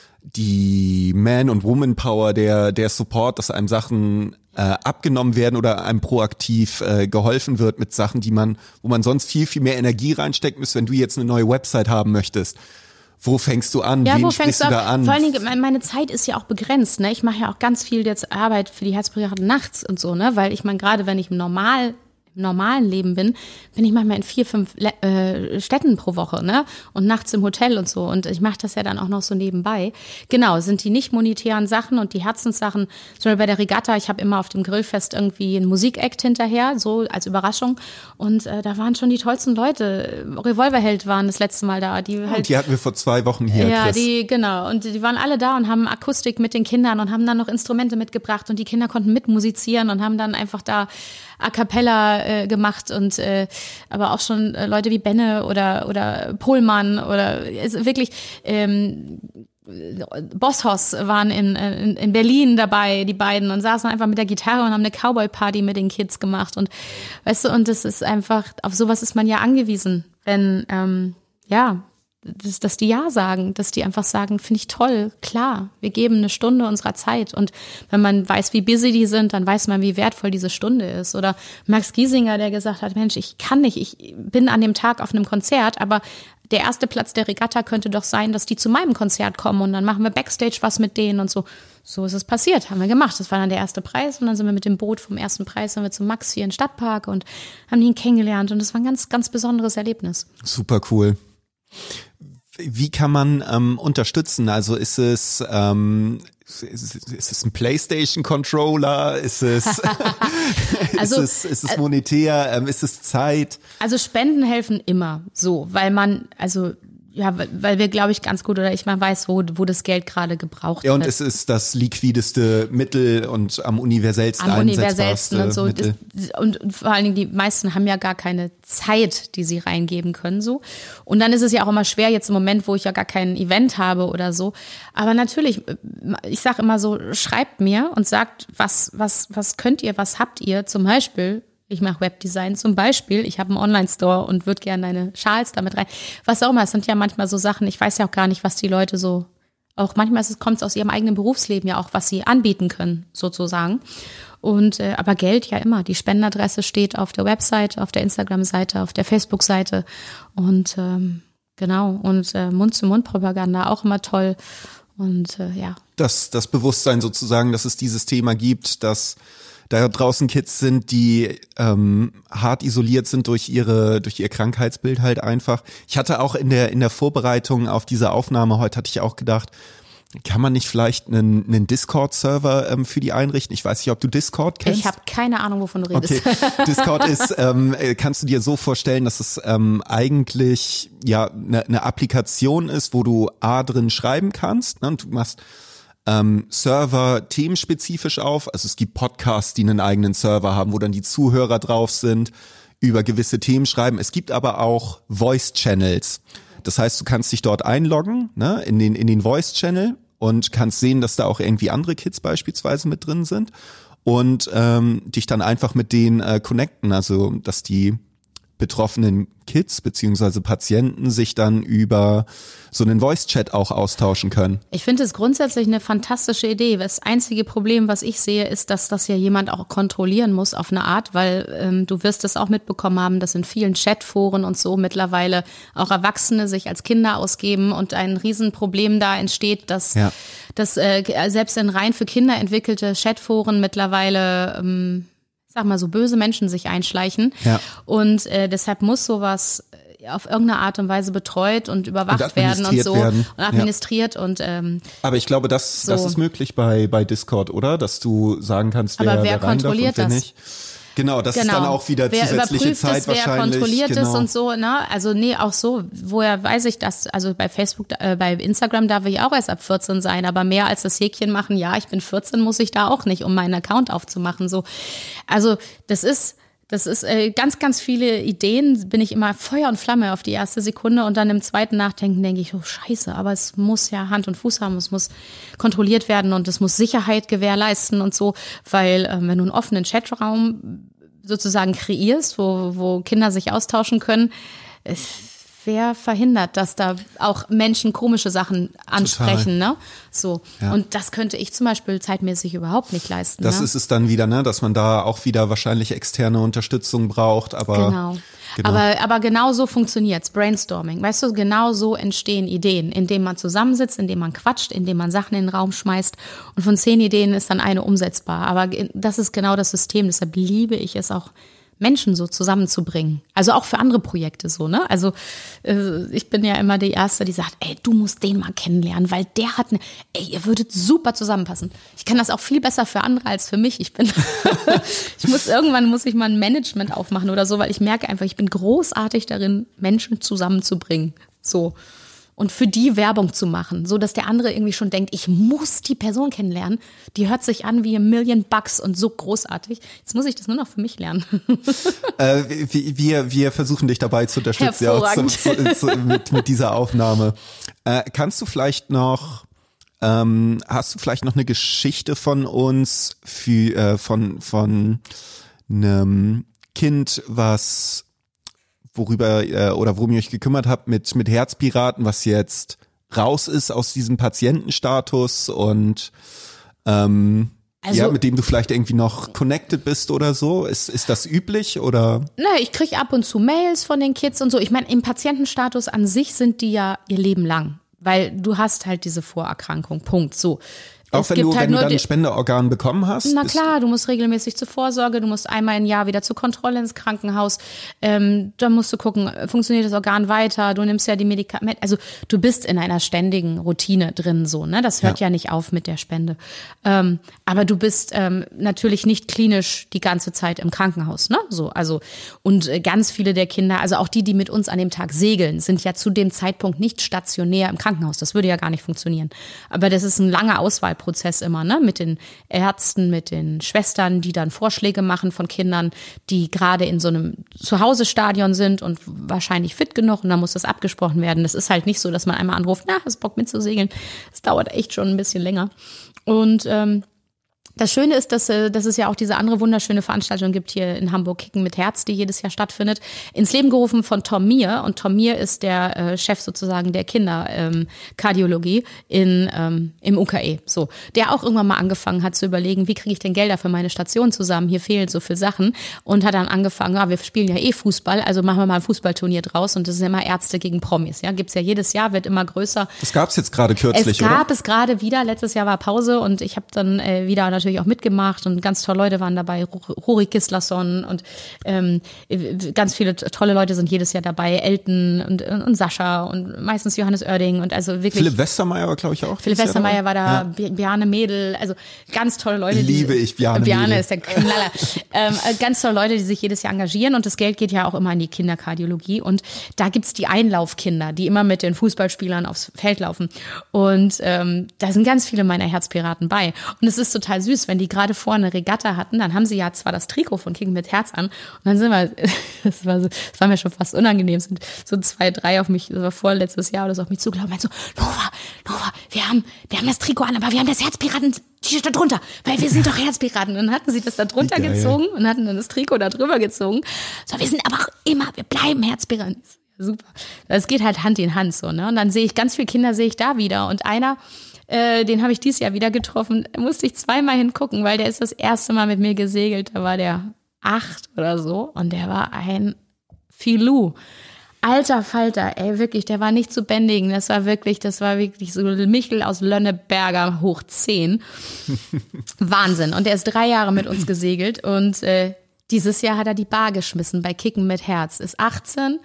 die Man- und Woman-Power, der der Support, dass einem Sachen äh, abgenommen werden oder einem proaktiv äh, geholfen wird mit Sachen, die man, wo man sonst viel viel mehr Energie reinstecken müsste, wenn du jetzt eine neue Website haben möchtest. Wo fängst du an? Ja, Wen wo sprichst fängst du du da an? Vor allen Dingen, meine Zeit ist ja auch begrenzt, ne? Ich mache ja auch ganz viel jetzt Arbeit für die Herzpiraten nachts und so, ne? Weil ich meine, gerade wenn ich im normal im normalen Leben bin, bin ich manchmal in vier, fünf Le- äh, Städten pro Woche, ne? Und nachts im Hotel und so. Und ich mache das ja dann auch noch so nebenbei. Genau, sind die nicht monetären Sachen und die Herzenssachen, zum Beispiel bei der Regatta, ich habe immer auf dem Grillfest irgendwie einen Musikact hinterher, so als Überraschung. Und äh, da waren schon die tollsten Leute. Revolverheld waren das letzte Mal da. Die halt, und die hatten wir vor zwei Wochen hier, ja, Chris. die, genau. Und die waren alle da und haben Akustik mit den Kindern und haben dann noch Instrumente mitgebracht und die Kinder konnten mitmusizieren und haben dann einfach da A Cappella äh, gemacht und äh, aber auch schon äh, Leute wie Benne oder oder Pohlmann oder ist wirklich ähm, Bosshaus waren in, in in Berlin dabei, die beiden, und saßen einfach mit der Gitarre und haben eine Cowboy-Party mit den Kids gemacht und weißt du, und das ist einfach, auf sowas ist man ja angewiesen, wenn ähm, ja dass, dass die ja sagen, dass die einfach sagen, finde ich toll, klar, wir geben eine Stunde unserer Zeit. Und wenn man weiß, wie busy die sind, dann weiß man, wie wertvoll diese Stunde ist. Oder Max Giesinger, der gesagt hat, Mensch, ich kann nicht, ich bin an dem Tag auf einem Konzert, aber der erste Platz der Regatta könnte doch sein, dass die zu meinem Konzert kommen und dann machen wir Backstage was mit denen und so. So ist es passiert, haben wir gemacht. Das war dann der erste Preis und dann sind wir mit dem Boot vom ersten Preis sind wir zu Max hier in den Stadtpark und haben ihn kennengelernt und das war ein ganz, ganz besonderes Erlebnis. Super cool. Wie kann man ähm, unterstützen? Also ist es ähm, ist, ist, ist es ein PlayStation-Controller? Ist es also, ist es, ist es monetär? Ähm, ist es Zeit? Also Spenden helfen immer so, weil man also ja, weil wir, glaube ich, ganz gut oder ich mal weiß, wo, wo das Geld gerade gebraucht wird. Ja, und wird. Es ist das liquideste Mittel und am universellsten am universellsten und so. Mittel. Und, und vor allen Dingen, die meisten haben ja gar keine Zeit, die sie reingeben können, so. Und dann ist es ja auch immer schwer, jetzt im Moment, wo ich ja gar kein Event habe oder so. Aber natürlich, ich sage immer so, schreibt mir und sagt, was, was, was könnt ihr, was habt ihr zum Beispiel? Ich mache Webdesign zum Beispiel. Ich habe einen Online-Store und würde gerne deine Schals damit rein. Was auch immer, es sind ja manchmal so Sachen, ich weiß ja auch gar nicht, was die Leute so, auch manchmal kommt es aus ihrem eigenen Berufsleben ja auch, was sie anbieten können, sozusagen. Und äh, aber Geld ja immer. Die Spendenadresse steht auf der Website, auf der Instagram-Seite, auf der Facebook-Seite. Und ähm, genau, und äh, Mund-zu-Mund-Propaganda auch immer toll. Und äh, ja. Das, das Bewusstsein sozusagen, dass es dieses Thema gibt, dass da draußen Kids sind, die ähm, hart isoliert sind durch ihre durch ihr Krankheitsbild halt einfach. Ich hatte auch in der in der Vorbereitung auf diese Aufnahme heute hatte ich auch gedacht, kann man nicht vielleicht einen, einen Discord-Server ähm, für die einrichten? Ich weiß nicht, ob du Discord kennst. Ich habe keine Ahnung, wovon du redest. Okay. Discord ist, ähm, kannst du dir so vorstellen, dass es ähm, eigentlich ja eine, eine Applikation ist, wo du A drin schreiben kannst, ne? Und du machst Ähm, Server themenspezifisch auf. Also es gibt Podcasts, die einen eigenen Server haben, wo dann die Zuhörer drauf sind, über gewisse Themen schreiben. Es gibt aber auch Voice-Channels. Das heißt, du kannst dich dort einloggen, ne, in den, in den Voice-Channel und kannst sehen, dass da auch irgendwie andere Kids beispielsweise mit drin sind und ähm, dich dann einfach mit denen äh, connecten. Also, dass die betroffenen Kids beziehungsweise Patienten sich dann über so einen Voice-Chat auch austauschen können. Ich finde es grundsätzlich eine fantastische Idee. Das einzige Problem, was ich sehe, ist, dass das ja jemand auch kontrollieren muss auf eine Art, weil ähm, du wirst es auch mitbekommen haben, dass in vielen Chatforen und so mittlerweile auch Erwachsene sich als Kinder ausgeben und ein Riesenproblem da entsteht, dass, ja. dass äh, selbst in rein für Kinder entwickelte Chatforen mittlerweile ähm, sag mal, so böse Menschen sich einschleichen. Ja. Und äh, deshalb muss sowas auf irgendeine Art und Weise betreut und überwacht und werden und so werden. und administriert. Ja. Und ähm, aber ich glaube, das, so. das ist möglich bei bei Discord, oder? Dass du sagen kannst, wer, aber wer, wer rein kontrolliert darf und wer das? nicht. Genau, das genau. ist dann auch wieder wer zusätzliche Zeit es, wahrscheinlich. Wer kontrolliert genau. es und so, ne? Also nee, auch so. Woher weiß ich das? Also bei Facebook, äh, bei Instagram darf ich auch erst ab vierzehn sein, aber mehr als das Häkchen machen, ja, ich bin vierzehn, muss ich da auch nicht, um meinen Account aufzumachen. So, also das ist Das ist äh, ganz, ganz viele Ideen, bin ich immer Feuer und Flamme auf die erste Sekunde und dann im zweiten Nachdenken denke ich, oh scheiße, aber es muss ja Hand und Fuß haben, es muss kontrolliert werden und es muss Sicherheit gewährleisten und so, weil äh, wenn du einen offenen Chatraum sozusagen kreierst, wo, wo Kinder sich austauschen können, äh, wer verhindert, dass da auch Menschen komische Sachen ansprechen, Total. ne? So. Ja. Und das könnte ich zum Beispiel zeitmäßig überhaupt nicht leisten. Das ne? ist es dann wieder, ne, dass man da auch wieder wahrscheinlich externe Unterstützung braucht, aber. Genau. Genau. Aber, aber genau so funktioniert's, Brainstorming. Weißt du, genau so entstehen Ideen, indem man zusammensitzt, indem man quatscht, indem man Sachen in den Raum schmeißt. Und von zehn Ideen ist dann eine umsetzbar. Aber das ist genau das System. Deshalb liebe ich es auch, Menschen so zusammenzubringen. Also auch für andere Projekte so, ne? Also äh, ich bin ja immer die Erste, die sagt, ey, du musst den mal kennenlernen, weil der hat eine, ey, ihr würdet super zusammenpassen. Ich kann das auch viel besser für andere als für mich. Ich bin, ich muss irgendwann muss ich mal ein Management aufmachen oder so, weil ich merke einfach, ich bin großartig darin, Menschen zusammenzubringen. So. Und für die Werbung zu machen, so dass der andere irgendwie schon denkt, ich muss die Person kennenlernen. Die hört sich an wie a Million Bucks und so großartig. Jetzt muss ich das nur noch für mich lernen. Äh, wir, wir versuchen dich dabei zu unterstützen, ja, auch zu, zu, zu, mit, mit dieser Aufnahme. Äh, kannst du vielleicht noch, ähm, hast du vielleicht noch eine Geschichte von uns für, äh, von, von einem Kind, was worüber äh, oder worum ihr euch gekümmert habt mit mit Herzpiraten, was jetzt raus ist aus diesem Patientenstatus und ähm, Also, ja, mit dem du vielleicht irgendwie noch connected bist oder so. Ist ist das üblich oder? Na, ich kriege ab und zu Mails von den Kids und so. Ich meine, im Patientenstatus an sich sind die ja ihr Leben lang, weil du hast halt diese Vorerkrankung. Punkt. So. Auch Es wenn gibt du, halt wenn du nur dann die- ein Spenderorgan bekommen hast? Na bist klar, du musst regelmäßig zur Vorsorge, du musst einmal im Jahr wieder zur Kontrolle ins Krankenhaus. Ähm, dann musst du gucken, funktioniert das Organ weiter? Du nimmst ja die Medikamente. Also du bist in einer ständigen Routine drin, so, ne? Das hört ja, Ja. ja nicht auf mit der Spende. Ähm, aber du bist ähm, natürlich nicht klinisch die ganze Zeit im Krankenhaus, ne? So, also und äh, ganz viele der Kinder, also auch die, die mit uns an dem Tag segeln, sind ja zu dem Zeitpunkt nicht stationär im Krankenhaus. Das würde ja gar nicht funktionieren. Aber das ist ein langer Auswahlprozess immer, ne? Mit den Ärzten, mit den Schwestern, die dann Vorschläge machen von Kindern, die gerade in so einem Zuhause-Stadion sind und wahrscheinlich fit genug und dann muss das abgesprochen werden. Das ist halt nicht so, dass man einmal anruft, na, hast Bock mitzusegeln. Das dauert echt schon ein bisschen länger. Und ähm, das Schöne ist, dass, äh, dass es ja auch diese andere wunderschöne Veranstaltung gibt hier in Hamburg, Kicken mit Herz, die jedes Jahr stattfindet, ins Leben gerufen von Tom Mier. Und Tom Mier ist der äh, Chef sozusagen der Kinderkardiologie ähm, in ähm, im U K E. So, der auch irgendwann mal angefangen hat zu überlegen, wie kriege ich denn Gelder für meine Station zusammen? Hier fehlen so viele Sachen. Und hat dann angefangen, ja, wir spielen ja eh Fußball, also machen wir mal ein Fußballturnier draus. Und das ist immer Ärzte gegen Promis. Ja, gibt's ja jedes Jahr, wird immer größer. Das gab's jetzt gerade kürzlich, Es gab oder? es gerade wieder, letztes Jahr war Pause und ich habe dann äh, wieder natürlich auch mitgemacht und ganz tolle Leute waren dabei, Rory Gislason und ähm, ganz viele tolle Leute sind jedes Jahr dabei, Elton und, und Sascha und meistens Johannes Oerding und also wirklich. Philipp Westermeier war, glaube ich, auch. Philipp dieses Jahr Westermeier war da, dabei. Bi- Bjarne Mädel, also ganz tolle Leute. Liebe die, ich Bjarne Bjarne Mädel. ist der Knaller. ähm, ganz tolle Leute, die sich jedes Jahr engagieren und das Geld geht ja auch immer in die Kinderkardiologie und da gibt's die Einlaufkinder, die immer mit den Fußballspielern aufs Feld laufen und ähm, da sind ganz viele meiner Herzpiraten bei und es ist total süß, wenn die gerade vor eine Regatta hatten, dann haben sie ja zwar das Trikot von Kicken mit Herz an und dann sind wir, das war, so, das war mir schon fast unangenehm, sind so zwei, drei auf mich, das war vorletztes Jahr oder so, auf mich zugelaufen und meinten so, Nova, Nova, wir haben, wir haben das Trikot an, aber wir haben das Herzpiraten-T-Shirt da drunter, weil wir sind doch Herzpiraten. Und dann hatten sie das da drunter Geil. gezogen und hatten dann das Trikot da drüber gezogen. So, wir sind aber auch immer, wir bleiben Herzpiraten. Super. Das geht halt Hand in Hand so, ne? Und dann sehe ich ganz viele Kinder, sehe ich da wieder und einer, Äh, den habe ich dieses Jahr wieder getroffen. Da musste ich zweimal hingucken, weil der ist das erste Mal mit mir gesegelt. Da war der acht oder so und der war ein Filou. Alter Falter, ey, wirklich, der war nicht zu bändigen. Das war wirklich, das war wirklich so Michel aus Lönneberger hoch zehn. Wahnsinn. Und er ist drei Jahre mit uns gesegelt und äh, dieses Jahr hat er die Bar geschmissen bei Kicken mit Herz. Ist achtzehn,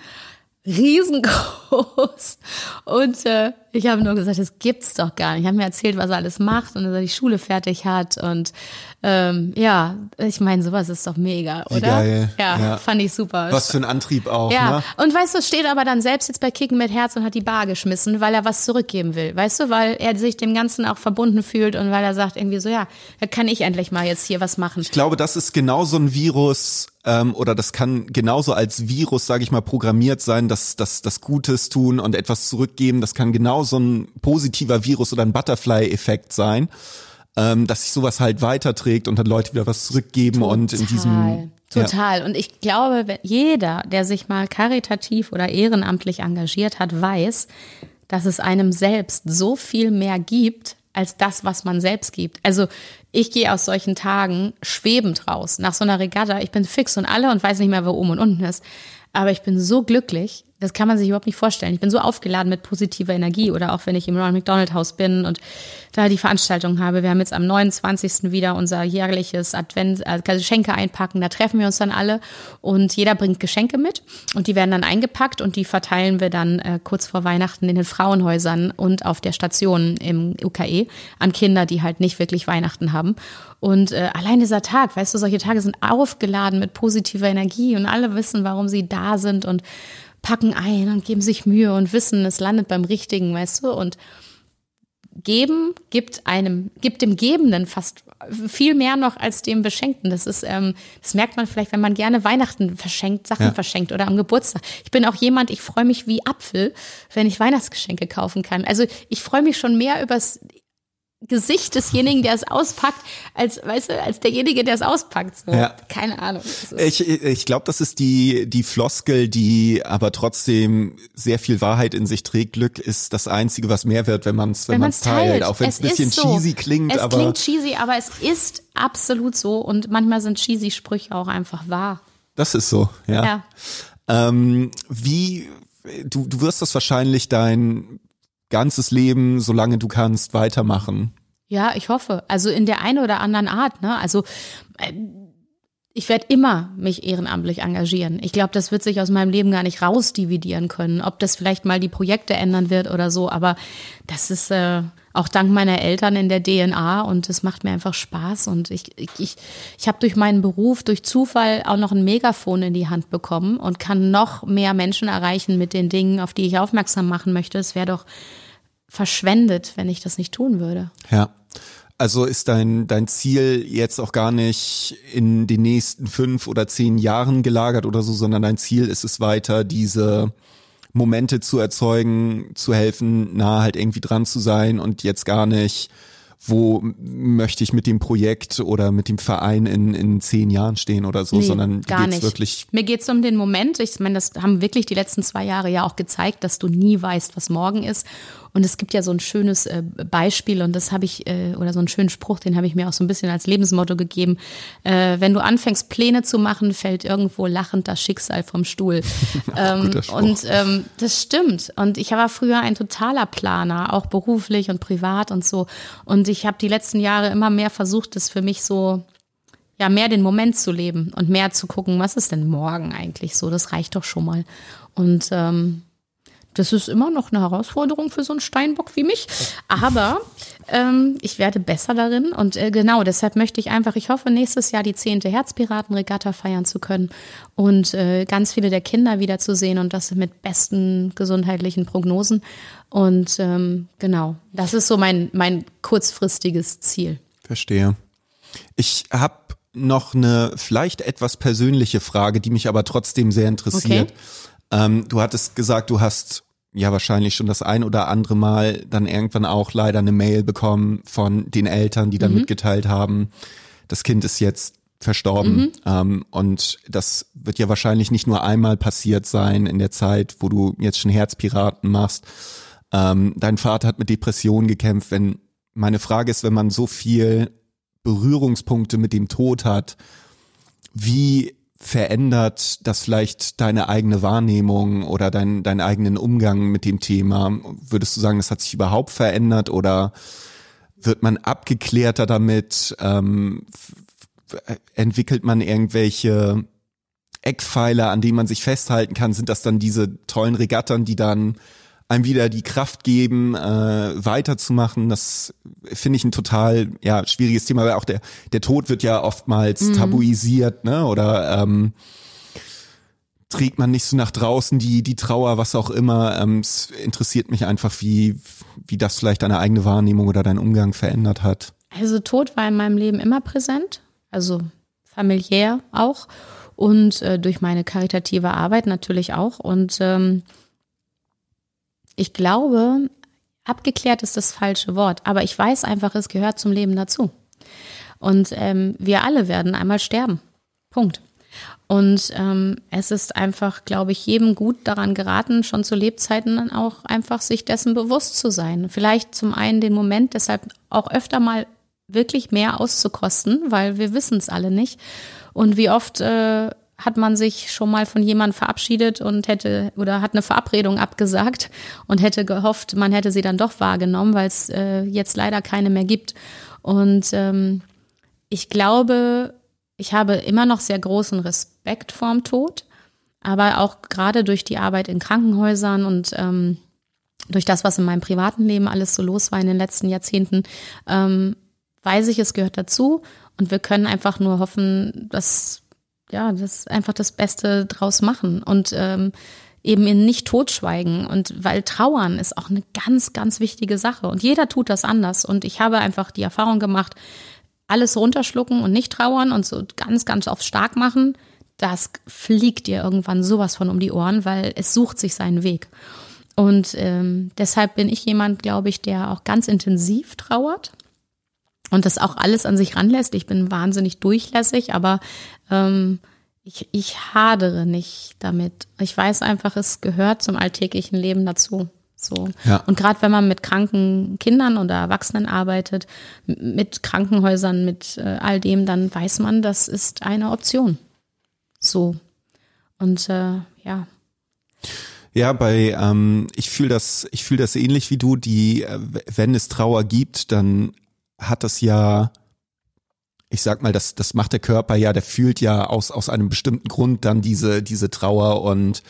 riesengroß und äh, ich habe nur gesagt, das gibt's doch gar nicht. Ich habe mir erzählt, was er alles macht und dass er die Schule fertig hat und ähm, ja, ich meine, sowas ist doch mega, Wie oder? geil. Ja, Ja. fand ich super. Was für ein Antrieb auch, Ja, ne? und weißt du, steht aber dann selbst jetzt bei Kicken mit Herz und hat die Bar geschmissen, weil er was zurückgeben will, weißt du, weil er sich dem Ganzen auch verbunden fühlt und weil er sagt irgendwie so, ja, da kann ich endlich mal jetzt hier was machen. Ich glaube, das ist genau so ein Virus, ähm, oder das kann genauso als Virus, sage ich mal, programmiert sein, dass das das Gutes tun und etwas zurückgeben. Das kann genau so ein positiver Virus oder ein Butterfly-Effekt sein, ähm, dass sich sowas halt weiterträgt und dann Leute wieder was zurückgeben und in diesem Total. Und ich glaube, wenn jeder, der sich mal karitativ oder ehrenamtlich engagiert hat, weiß, dass es einem selbst so viel mehr gibt, als das, was man selbst gibt. Also ich gehe aus solchen Tagen schwebend raus, nach so einer Regatta. Ich bin fix und alle und weiß nicht mehr, wo oben und unten ist. Aber ich bin so glücklich, das kann man sich überhaupt nicht vorstellen. Ich bin so aufgeladen mit positiver Energie oder auch wenn ich im Ronald McDonald Haus bin und da die Veranstaltung habe. Wir haben jetzt am neunundzwanzigsten wieder unser jährliches Advent, äh, Geschenke einpacken. Da treffen wir uns dann alle und jeder bringt Geschenke mit und die werden dann eingepackt und die verteilen wir dann äh, kurz vor Weihnachten in den Frauenhäusern und auf der Station im U K E an Kinder, die halt nicht wirklich Weihnachten haben. Und äh, allein dieser Tag, weißt du, solche Tage sind aufgeladen mit positiver Energie und alle wissen, warum sie da sind und packen ein und geben sich Mühe und wissen, es landet beim Richtigen, weißt du, und geben gibt einem, gibt dem Gebenden fast viel mehr noch als dem Beschenkten. Das ist, ähm, das merkt man vielleicht, wenn man gerne Weihnachten verschenkt, Sachen Ja. verschenkt oder am Geburtstag. Ich bin auch jemand, ich freue mich wie Apfel, wenn ich Weihnachtsgeschenke kaufen kann. Also ich freue mich schon mehr übers Gesicht desjenigen, der es auspackt, als, weißt du, als derjenige, der es auspackt. So. Ja. Keine Ahnung. Ich, ich glaube, das ist die, die Floskel, die aber trotzdem sehr viel Wahrheit in sich trägt. Glück ist das Einzige, was mehr wird, wenn man es wenn wenn man's teilt. teilt. Auch wenn es ein bisschen so. cheesy klingt. Es aber klingt cheesy, aber es ist absolut so. Und manchmal sind cheesy Sprüche auch einfach wahr. Das ist so, ja. Ja. Ähm, wie, du, du wirst das wahrscheinlich dein ganzes Leben, solange du kannst, weitermachen. Ja, ich hoffe. Also in der einen oder anderen Art. Ne? Also äh, ich werde immer mich ehrenamtlich engagieren. Ich glaube, das wird sich aus meinem Leben gar nicht rausdividieren können. Ob das vielleicht mal die Projekte ändern wird oder so. Aber das ist äh, auch dank meiner Eltern in der D N A und es macht mir einfach Spaß. Und ich, ich, ich, ich habe durch meinen Beruf, durch Zufall auch noch ein Megafon in die Hand bekommen und kann noch mehr Menschen erreichen mit den Dingen, auf die ich aufmerksam machen möchte. Es wäre doch verschwendet, wenn ich das nicht tun würde. Ja. Also ist dein, dein Ziel jetzt auch gar nicht in den nächsten fünf oder zehn Jahren gelagert oder so, sondern dein Ziel ist es weiter, diese Momente zu erzeugen, zu helfen, nah halt irgendwie dran zu sein und jetzt gar nicht, wo möchte ich mit dem Projekt oder mit dem Verein in, in zehn Jahren stehen oder so, nee, sondern gar geht's nicht. wirklich. Mir geht's um den Moment. Ich meine, das haben wirklich die letzten zwei Jahre ja auch gezeigt, dass du nie weißt, was morgen ist. Und es gibt ja so ein schönes äh, Beispiel und das habe ich, äh, oder so einen schönen Spruch, den habe ich mir auch so ein bisschen als Lebensmotto gegeben. Äh, wenn du anfängst, Pläne zu machen, fällt irgendwo lachend das Schicksal vom Stuhl. ähm, und ähm, das stimmt. Und ich war früher ein totaler Planer, auch beruflich und privat und so. Und ich habe die letzten Jahre immer mehr versucht, das für mich so, ja, mehr den Moment zu leben und mehr zu gucken, was ist denn morgen eigentlich so? Das reicht doch schon mal. Und ähm, das ist immer noch eine Herausforderung für so einen Steinbock wie mich. Aber ähm, ich werde besser darin. Und äh, genau, deshalb möchte ich einfach, ich hoffe, nächstes Jahr die zehnte Herzpiraten-Regatta feiern zu können und äh, ganz viele der Kinder wiederzusehen und das mit besten gesundheitlichen Prognosen. Und ähm, genau, das ist so mein, mein kurzfristiges Ziel. Verstehe. Ich habe noch eine vielleicht etwas persönliche Frage, die mich aber trotzdem sehr interessiert. Okay. Ähm, du hattest gesagt, du hast ja wahrscheinlich schon das ein oder andere Mal dann irgendwann auch leider eine Mail bekommen von den Eltern, die dann mhm. mitgeteilt haben, das Kind ist jetzt verstorben. Mhm. Ähm, und das wird ja wahrscheinlich nicht nur einmal passiert sein in der Zeit, wo du jetzt schon Herzpiraten machst. Ähm, dein Vater hat mit Depressionen gekämpft. Wenn meine Frage ist, wenn man so viel Berührungspunkte mit dem Tod hat, wie verändert das vielleicht deine eigene Wahrnehmung oder dein, deinen eigenen Umgang mit dem Thema? Würdest du sagen, das hat sich überhaupt verändert oder wird man abgeklärter damit? Ähm, f- entwickelt man irgendwelche Eckpfeiler, an denen man sich festhalten kann? Sind das dann diese tollen Regattern, die dann einem wieder die Kraft geben, äh, weiterzumachen? Das finde ich ein total ja schwieriges Thema, weil auch der der Tod wird ja oftmals mhm. tabuisiert, ne? Oder ähm, trägt man nicht so nach draußen die die Trauer, was auch immer. Ähm, es interessiert mich einfach, wie wie das vielleicht deine eigene Wahrnehmung oder deinen Umgang verändert hat. Also Tod war in meinem Leben immer präsent, also familiär auch und äh, durch meine karitative Arbeit natürlich auch und ähm, ich glaube, abgeklärt ist das falsche Wort, aber ich weiß einfach, es gehört zum Leben dazu. Und ähm, wir alle werden einmal sterben. Punkt. Und ähm, es ist einfach, glaube ich, jedem gut daran geraten, schon zu Lebzeiten dann auch einfach sich dessen bewusst zu sein. Vielleicht zum einen den Moment deshalb auch öfter mal wirklich mehr auszukosten, weil wir wissen es alle nicht. Und wie oft äh, hat man sich schon mal von jemandem verabschiedet und hätte oder hat eine Verabredung abgesagt und hätte gehofft, man hätte sie dann doch wahrgenommen, weil es äh, jetzt leider keine mehr gibt. Und ähm, ich glaube, ich habe immer noch sehr großen Respekt vorm Tod, aber auch gerade durch die Arbeit in Krankenhäusern und ähm, durch das, was in meinem privaten Leben alles so los war in den letzten Jahrzehnten, ähm, weiß ich, es gehört dazu und wir können einfach nur hoffen, dass ja, das einfach das Beste draus machen und ähm, eben in nicht totschweigen und weil Trauern ist auch eine ganz, ganz wichtige Sache und jeder tut das anders und ich habe einfach die Erfahrung gemacht, alles runterschlucken und nicht trauern und so ganz, ganz oft stark machen, das fliegt dir irgendwann sowas von um die Ohren, weil es sucht sich seinen Weg und ähm, deshalb bin ich jemand, glaube ich, der auch ganz intensiv trauert und das auch alles an sich ranlässt. Ich bin wahnsinnig durchlässig, aber ähm, ich, ich hadere nicht damit. Ich weiß einfach, es gehört zum alltäglichen Leben dazu. So. Ja. Und gerade wenn man mit kranken Kindern oder Erwachsenen arbeitet, mit Krankenhäusern, mit äh, all dem, dann weiß man, das ist eine Option. So. Und äh, ja. Ja, bei ähm, ich fühle das, ich fühle das ähnlich wie du. Die, äh, wenn es Trauer gibt, dann hat das ja, ich sag mal, das, das macht der Körper ja, der fühlt ja aus aus einem bestimmten Grund dann diese diese Trauer und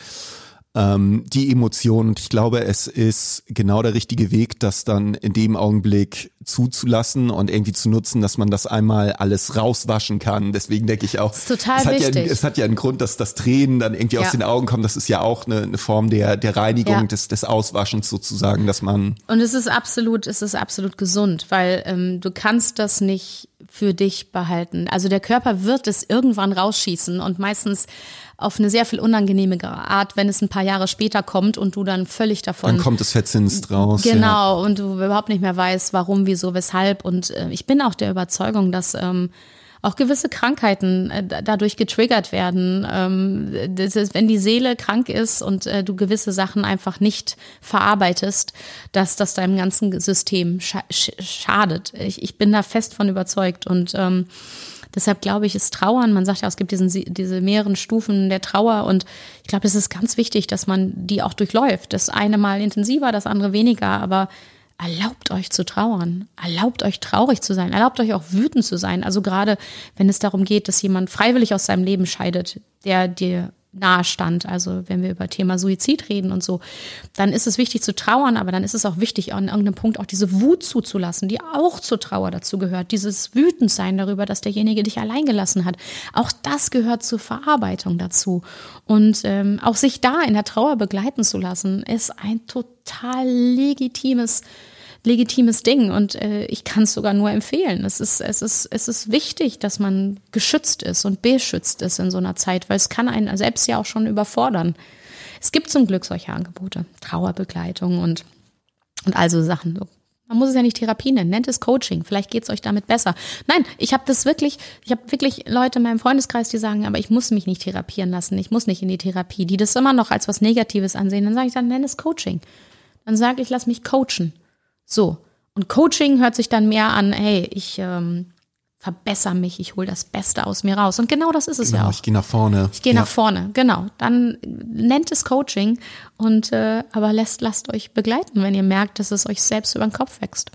ähm, die Emotionen. Und ich glaube, es ist genau der richtige Weg, das dann in dem Augenblick zuzulassen und irgendwie zu nutzen, dass man das einmal alles rauswaschen kann. Deswegen denke ich auch, das ist total es hat wichtig. ja, es hat ja einen Grund, dass das Tränen dann irgendwie Ja. aus den Augen kommen. Das ist ja auch eine, eine Form der der Reinigung, Ja. des des Auswaschens sozusagen, dass man Und es ist absolut, es ist absolut gesund, weil ähm, du kannst das nicht für dich behalten. Also der Körper wird es irgendwann rausschießen und meistens auf eine sehr viel unangenehmere Art, wenn es ein paar Jahre später kommt und du dann völlig davon... dann kommt es verzinst raus. Genau, ja. Und du überhaupt nicht mehr weißt, warum, wieso, weshalb. Und äh, ich bin auch der Überzeugung, dass ähm, auch gewisse Krankheiten äh, dadurch getriggert werden. Ähm, das ist, wenn die Seele krank ist und äh, du gewisse Sachen einfach nicht verarbeitest, dass das deinem ganzen System scha- sch- schadet. Ich, ich bin da fest von überzeugt und ähm, deshalb glaube ich, ist Trauern, man sagt ja, es gibt diesen, diese mehreren Stufen der Trauer und ich glaube, es ist ganz wichtig, dass man die auch durchläuft. Das eine mal intensiver, das andere weniger, aber erlaubt euch zu trauern, erlaubt euch traurig zu sein, erlaubt euch auch wütend zu sein. Also gerade, wenn es darum geht, dass jemand freiwillig aus seinem Leben scheidet, der dir nahe stand, also wenn wir über Thema Suizid reden und so, dann ist es wichtig zu trauern, aber dann ist es auch wichtig, an irgendeinem Punkt auch diese Wut zuzulassen, die auch zur Trauer dazu gehört, dieses Wütendsein darüber, dass derjenige dich allein gelassen hat. Auch das gehört zur Verarbeitung dazu. Und ähm, auch sich da in der Trauer begleiten zu lassen, ist ein total legitimes legitimes Ding und äh, ich kann es sogar nur empfehlen. Es ist, es ist, es ist wichtig, dass man geschützt ist und beschützt ist in so einer Zeit, weil es kann einen selbst ja auch schon überfordern. Es gibt zum Glück solche Angebote, Trauerbegleitung und, und all so Sachen. Man muss es ja nicht Therapie nennen, nennt es Coaching. Vielleicht geht es euch damit besser. Nein, ich habe das wirklich, ich habe wirklich Leute in meinem Freundeskreis, die sagen, aber ich muss mich nicht therapieren lassen, ich muss nicht in die Therapie, die das immer noch als was Negatives ansehen. Dann sage ich, dann nenn es Coaching. Dann sage ich, lass mich coachen. So, und Coaching hört sich dann mehr an, hey, ich ähm, verbessere mich, ich hole das Beste aus mir raus. Und genau das ist es Genau, ja auch. ich gehe nach vorne. Ich gehe Ja. nach vorne, genau. Dann nennt es Coaching, und äh, aber lasst, lasst euch begleiten, wenn ihr merkt, dass es euch selbst über den Kopf wächst.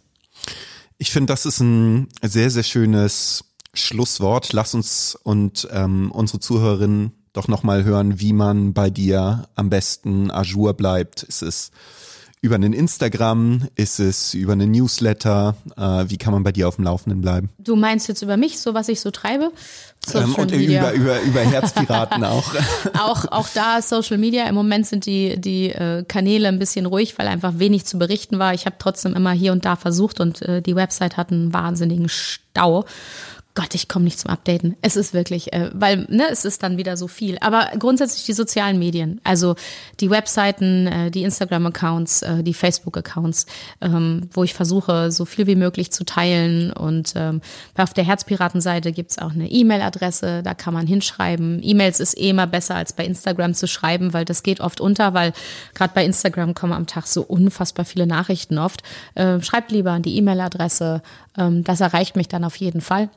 Ich finde, das ist ein sehr, sehr schönes Schlusswort. Lass uns und ähm, unsere Zuhörerinnen doch nochmal hören, wie man bei dir am besten à jour bleibt. Ist es über einen Instagram? Ist es über einen Newsletter? Äh, wie kann man bei dir auf dem Laufenden bleiben? Du meinst jetzt über mich, so was ich so treibe? Ähm, und über, über, über Herzpiraten auch. auch. Auch da Social Media. Im Moment sind die, die äh, Kanäle ein bisschen ruhig, weil einfach wenig zu berichten war. Ich habe trotzdem immer hier und da versucht und äh, die Website hat einen wahnsinnigen Stau. Gott, ich komme nicht zum Updaten. Es ist wirklich, äh, weil ne, es ist dann wieder so viel. Aber grundsätzlich die sozialen Medien, also die Webseiten, äh, die Instagram-Accounts, äh, die Facebook-Accounts, ähm, wo ich versuche, so viel wie möglich zu teilen. Und ähm, auf der Herzpiraten-Seite gibt's auch eine E-Mail-Adresse, da kann man hinschreiben. E-Mails ist eh immer besser, als bei Instagram zu schreiben, weil das geht oft unter, weil gerade bei Instagram kommen am Tag so unfassbar viele Nachrichten oft. Äh, schreibt lieber an die E-Mail-Adresse, ähm, das erreicht mich dann auf jeden Fall.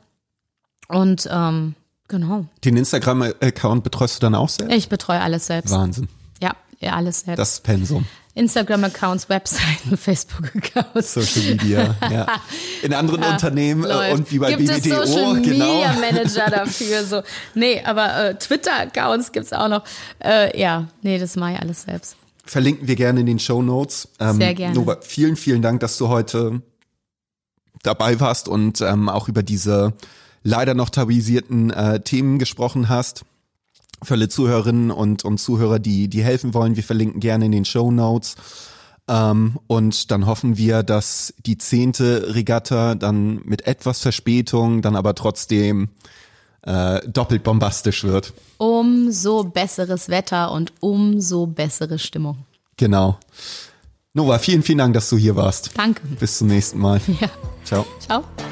Und ähm, genau. Den Instagram-Account betreust du dann auch selbst? Ich betreue alles selbst. Wahnsinn. Ja, ja, alles selbst. Das Pensum. Instagram-Accounts, Webseiten, Facebook-Accounts. Social Media, ja. In anderen Ja, Unternehmen äh, läuft. und wie bei gibt B B D O, es Social genau. Media Manager dafür? So. Nee, aber äh, Twitter-Accounts gibt's auch noch. Äh, ja, nee, das mache ich alles selbst. Verlinken wir gerne in den Shownotes. Ähm, Sehr gerne. Nova, vielen, vielen Dank, dass du heute dabei warst und ähm, auch über diese leider noch tabuisierten äh, Themen gesprochen hast. Für alle Zuhörerinnen und, und Zuhörer, die, die helfen wollen, wir verlinken gerne in den Shownotes. Ähm, und dann hoffen wir, dass die zehnte Regatta dann mit etwas Verspätung, dann aber trotzdem äh, doppelt bombastisch wird. Umso besseres Wetter und umso bessere Stimmung. Genau. Nova, vielen, vielen Dank, dass du hier warst. Danke. Bis zum nächsten Mal. Ja. Ciao. Ciao.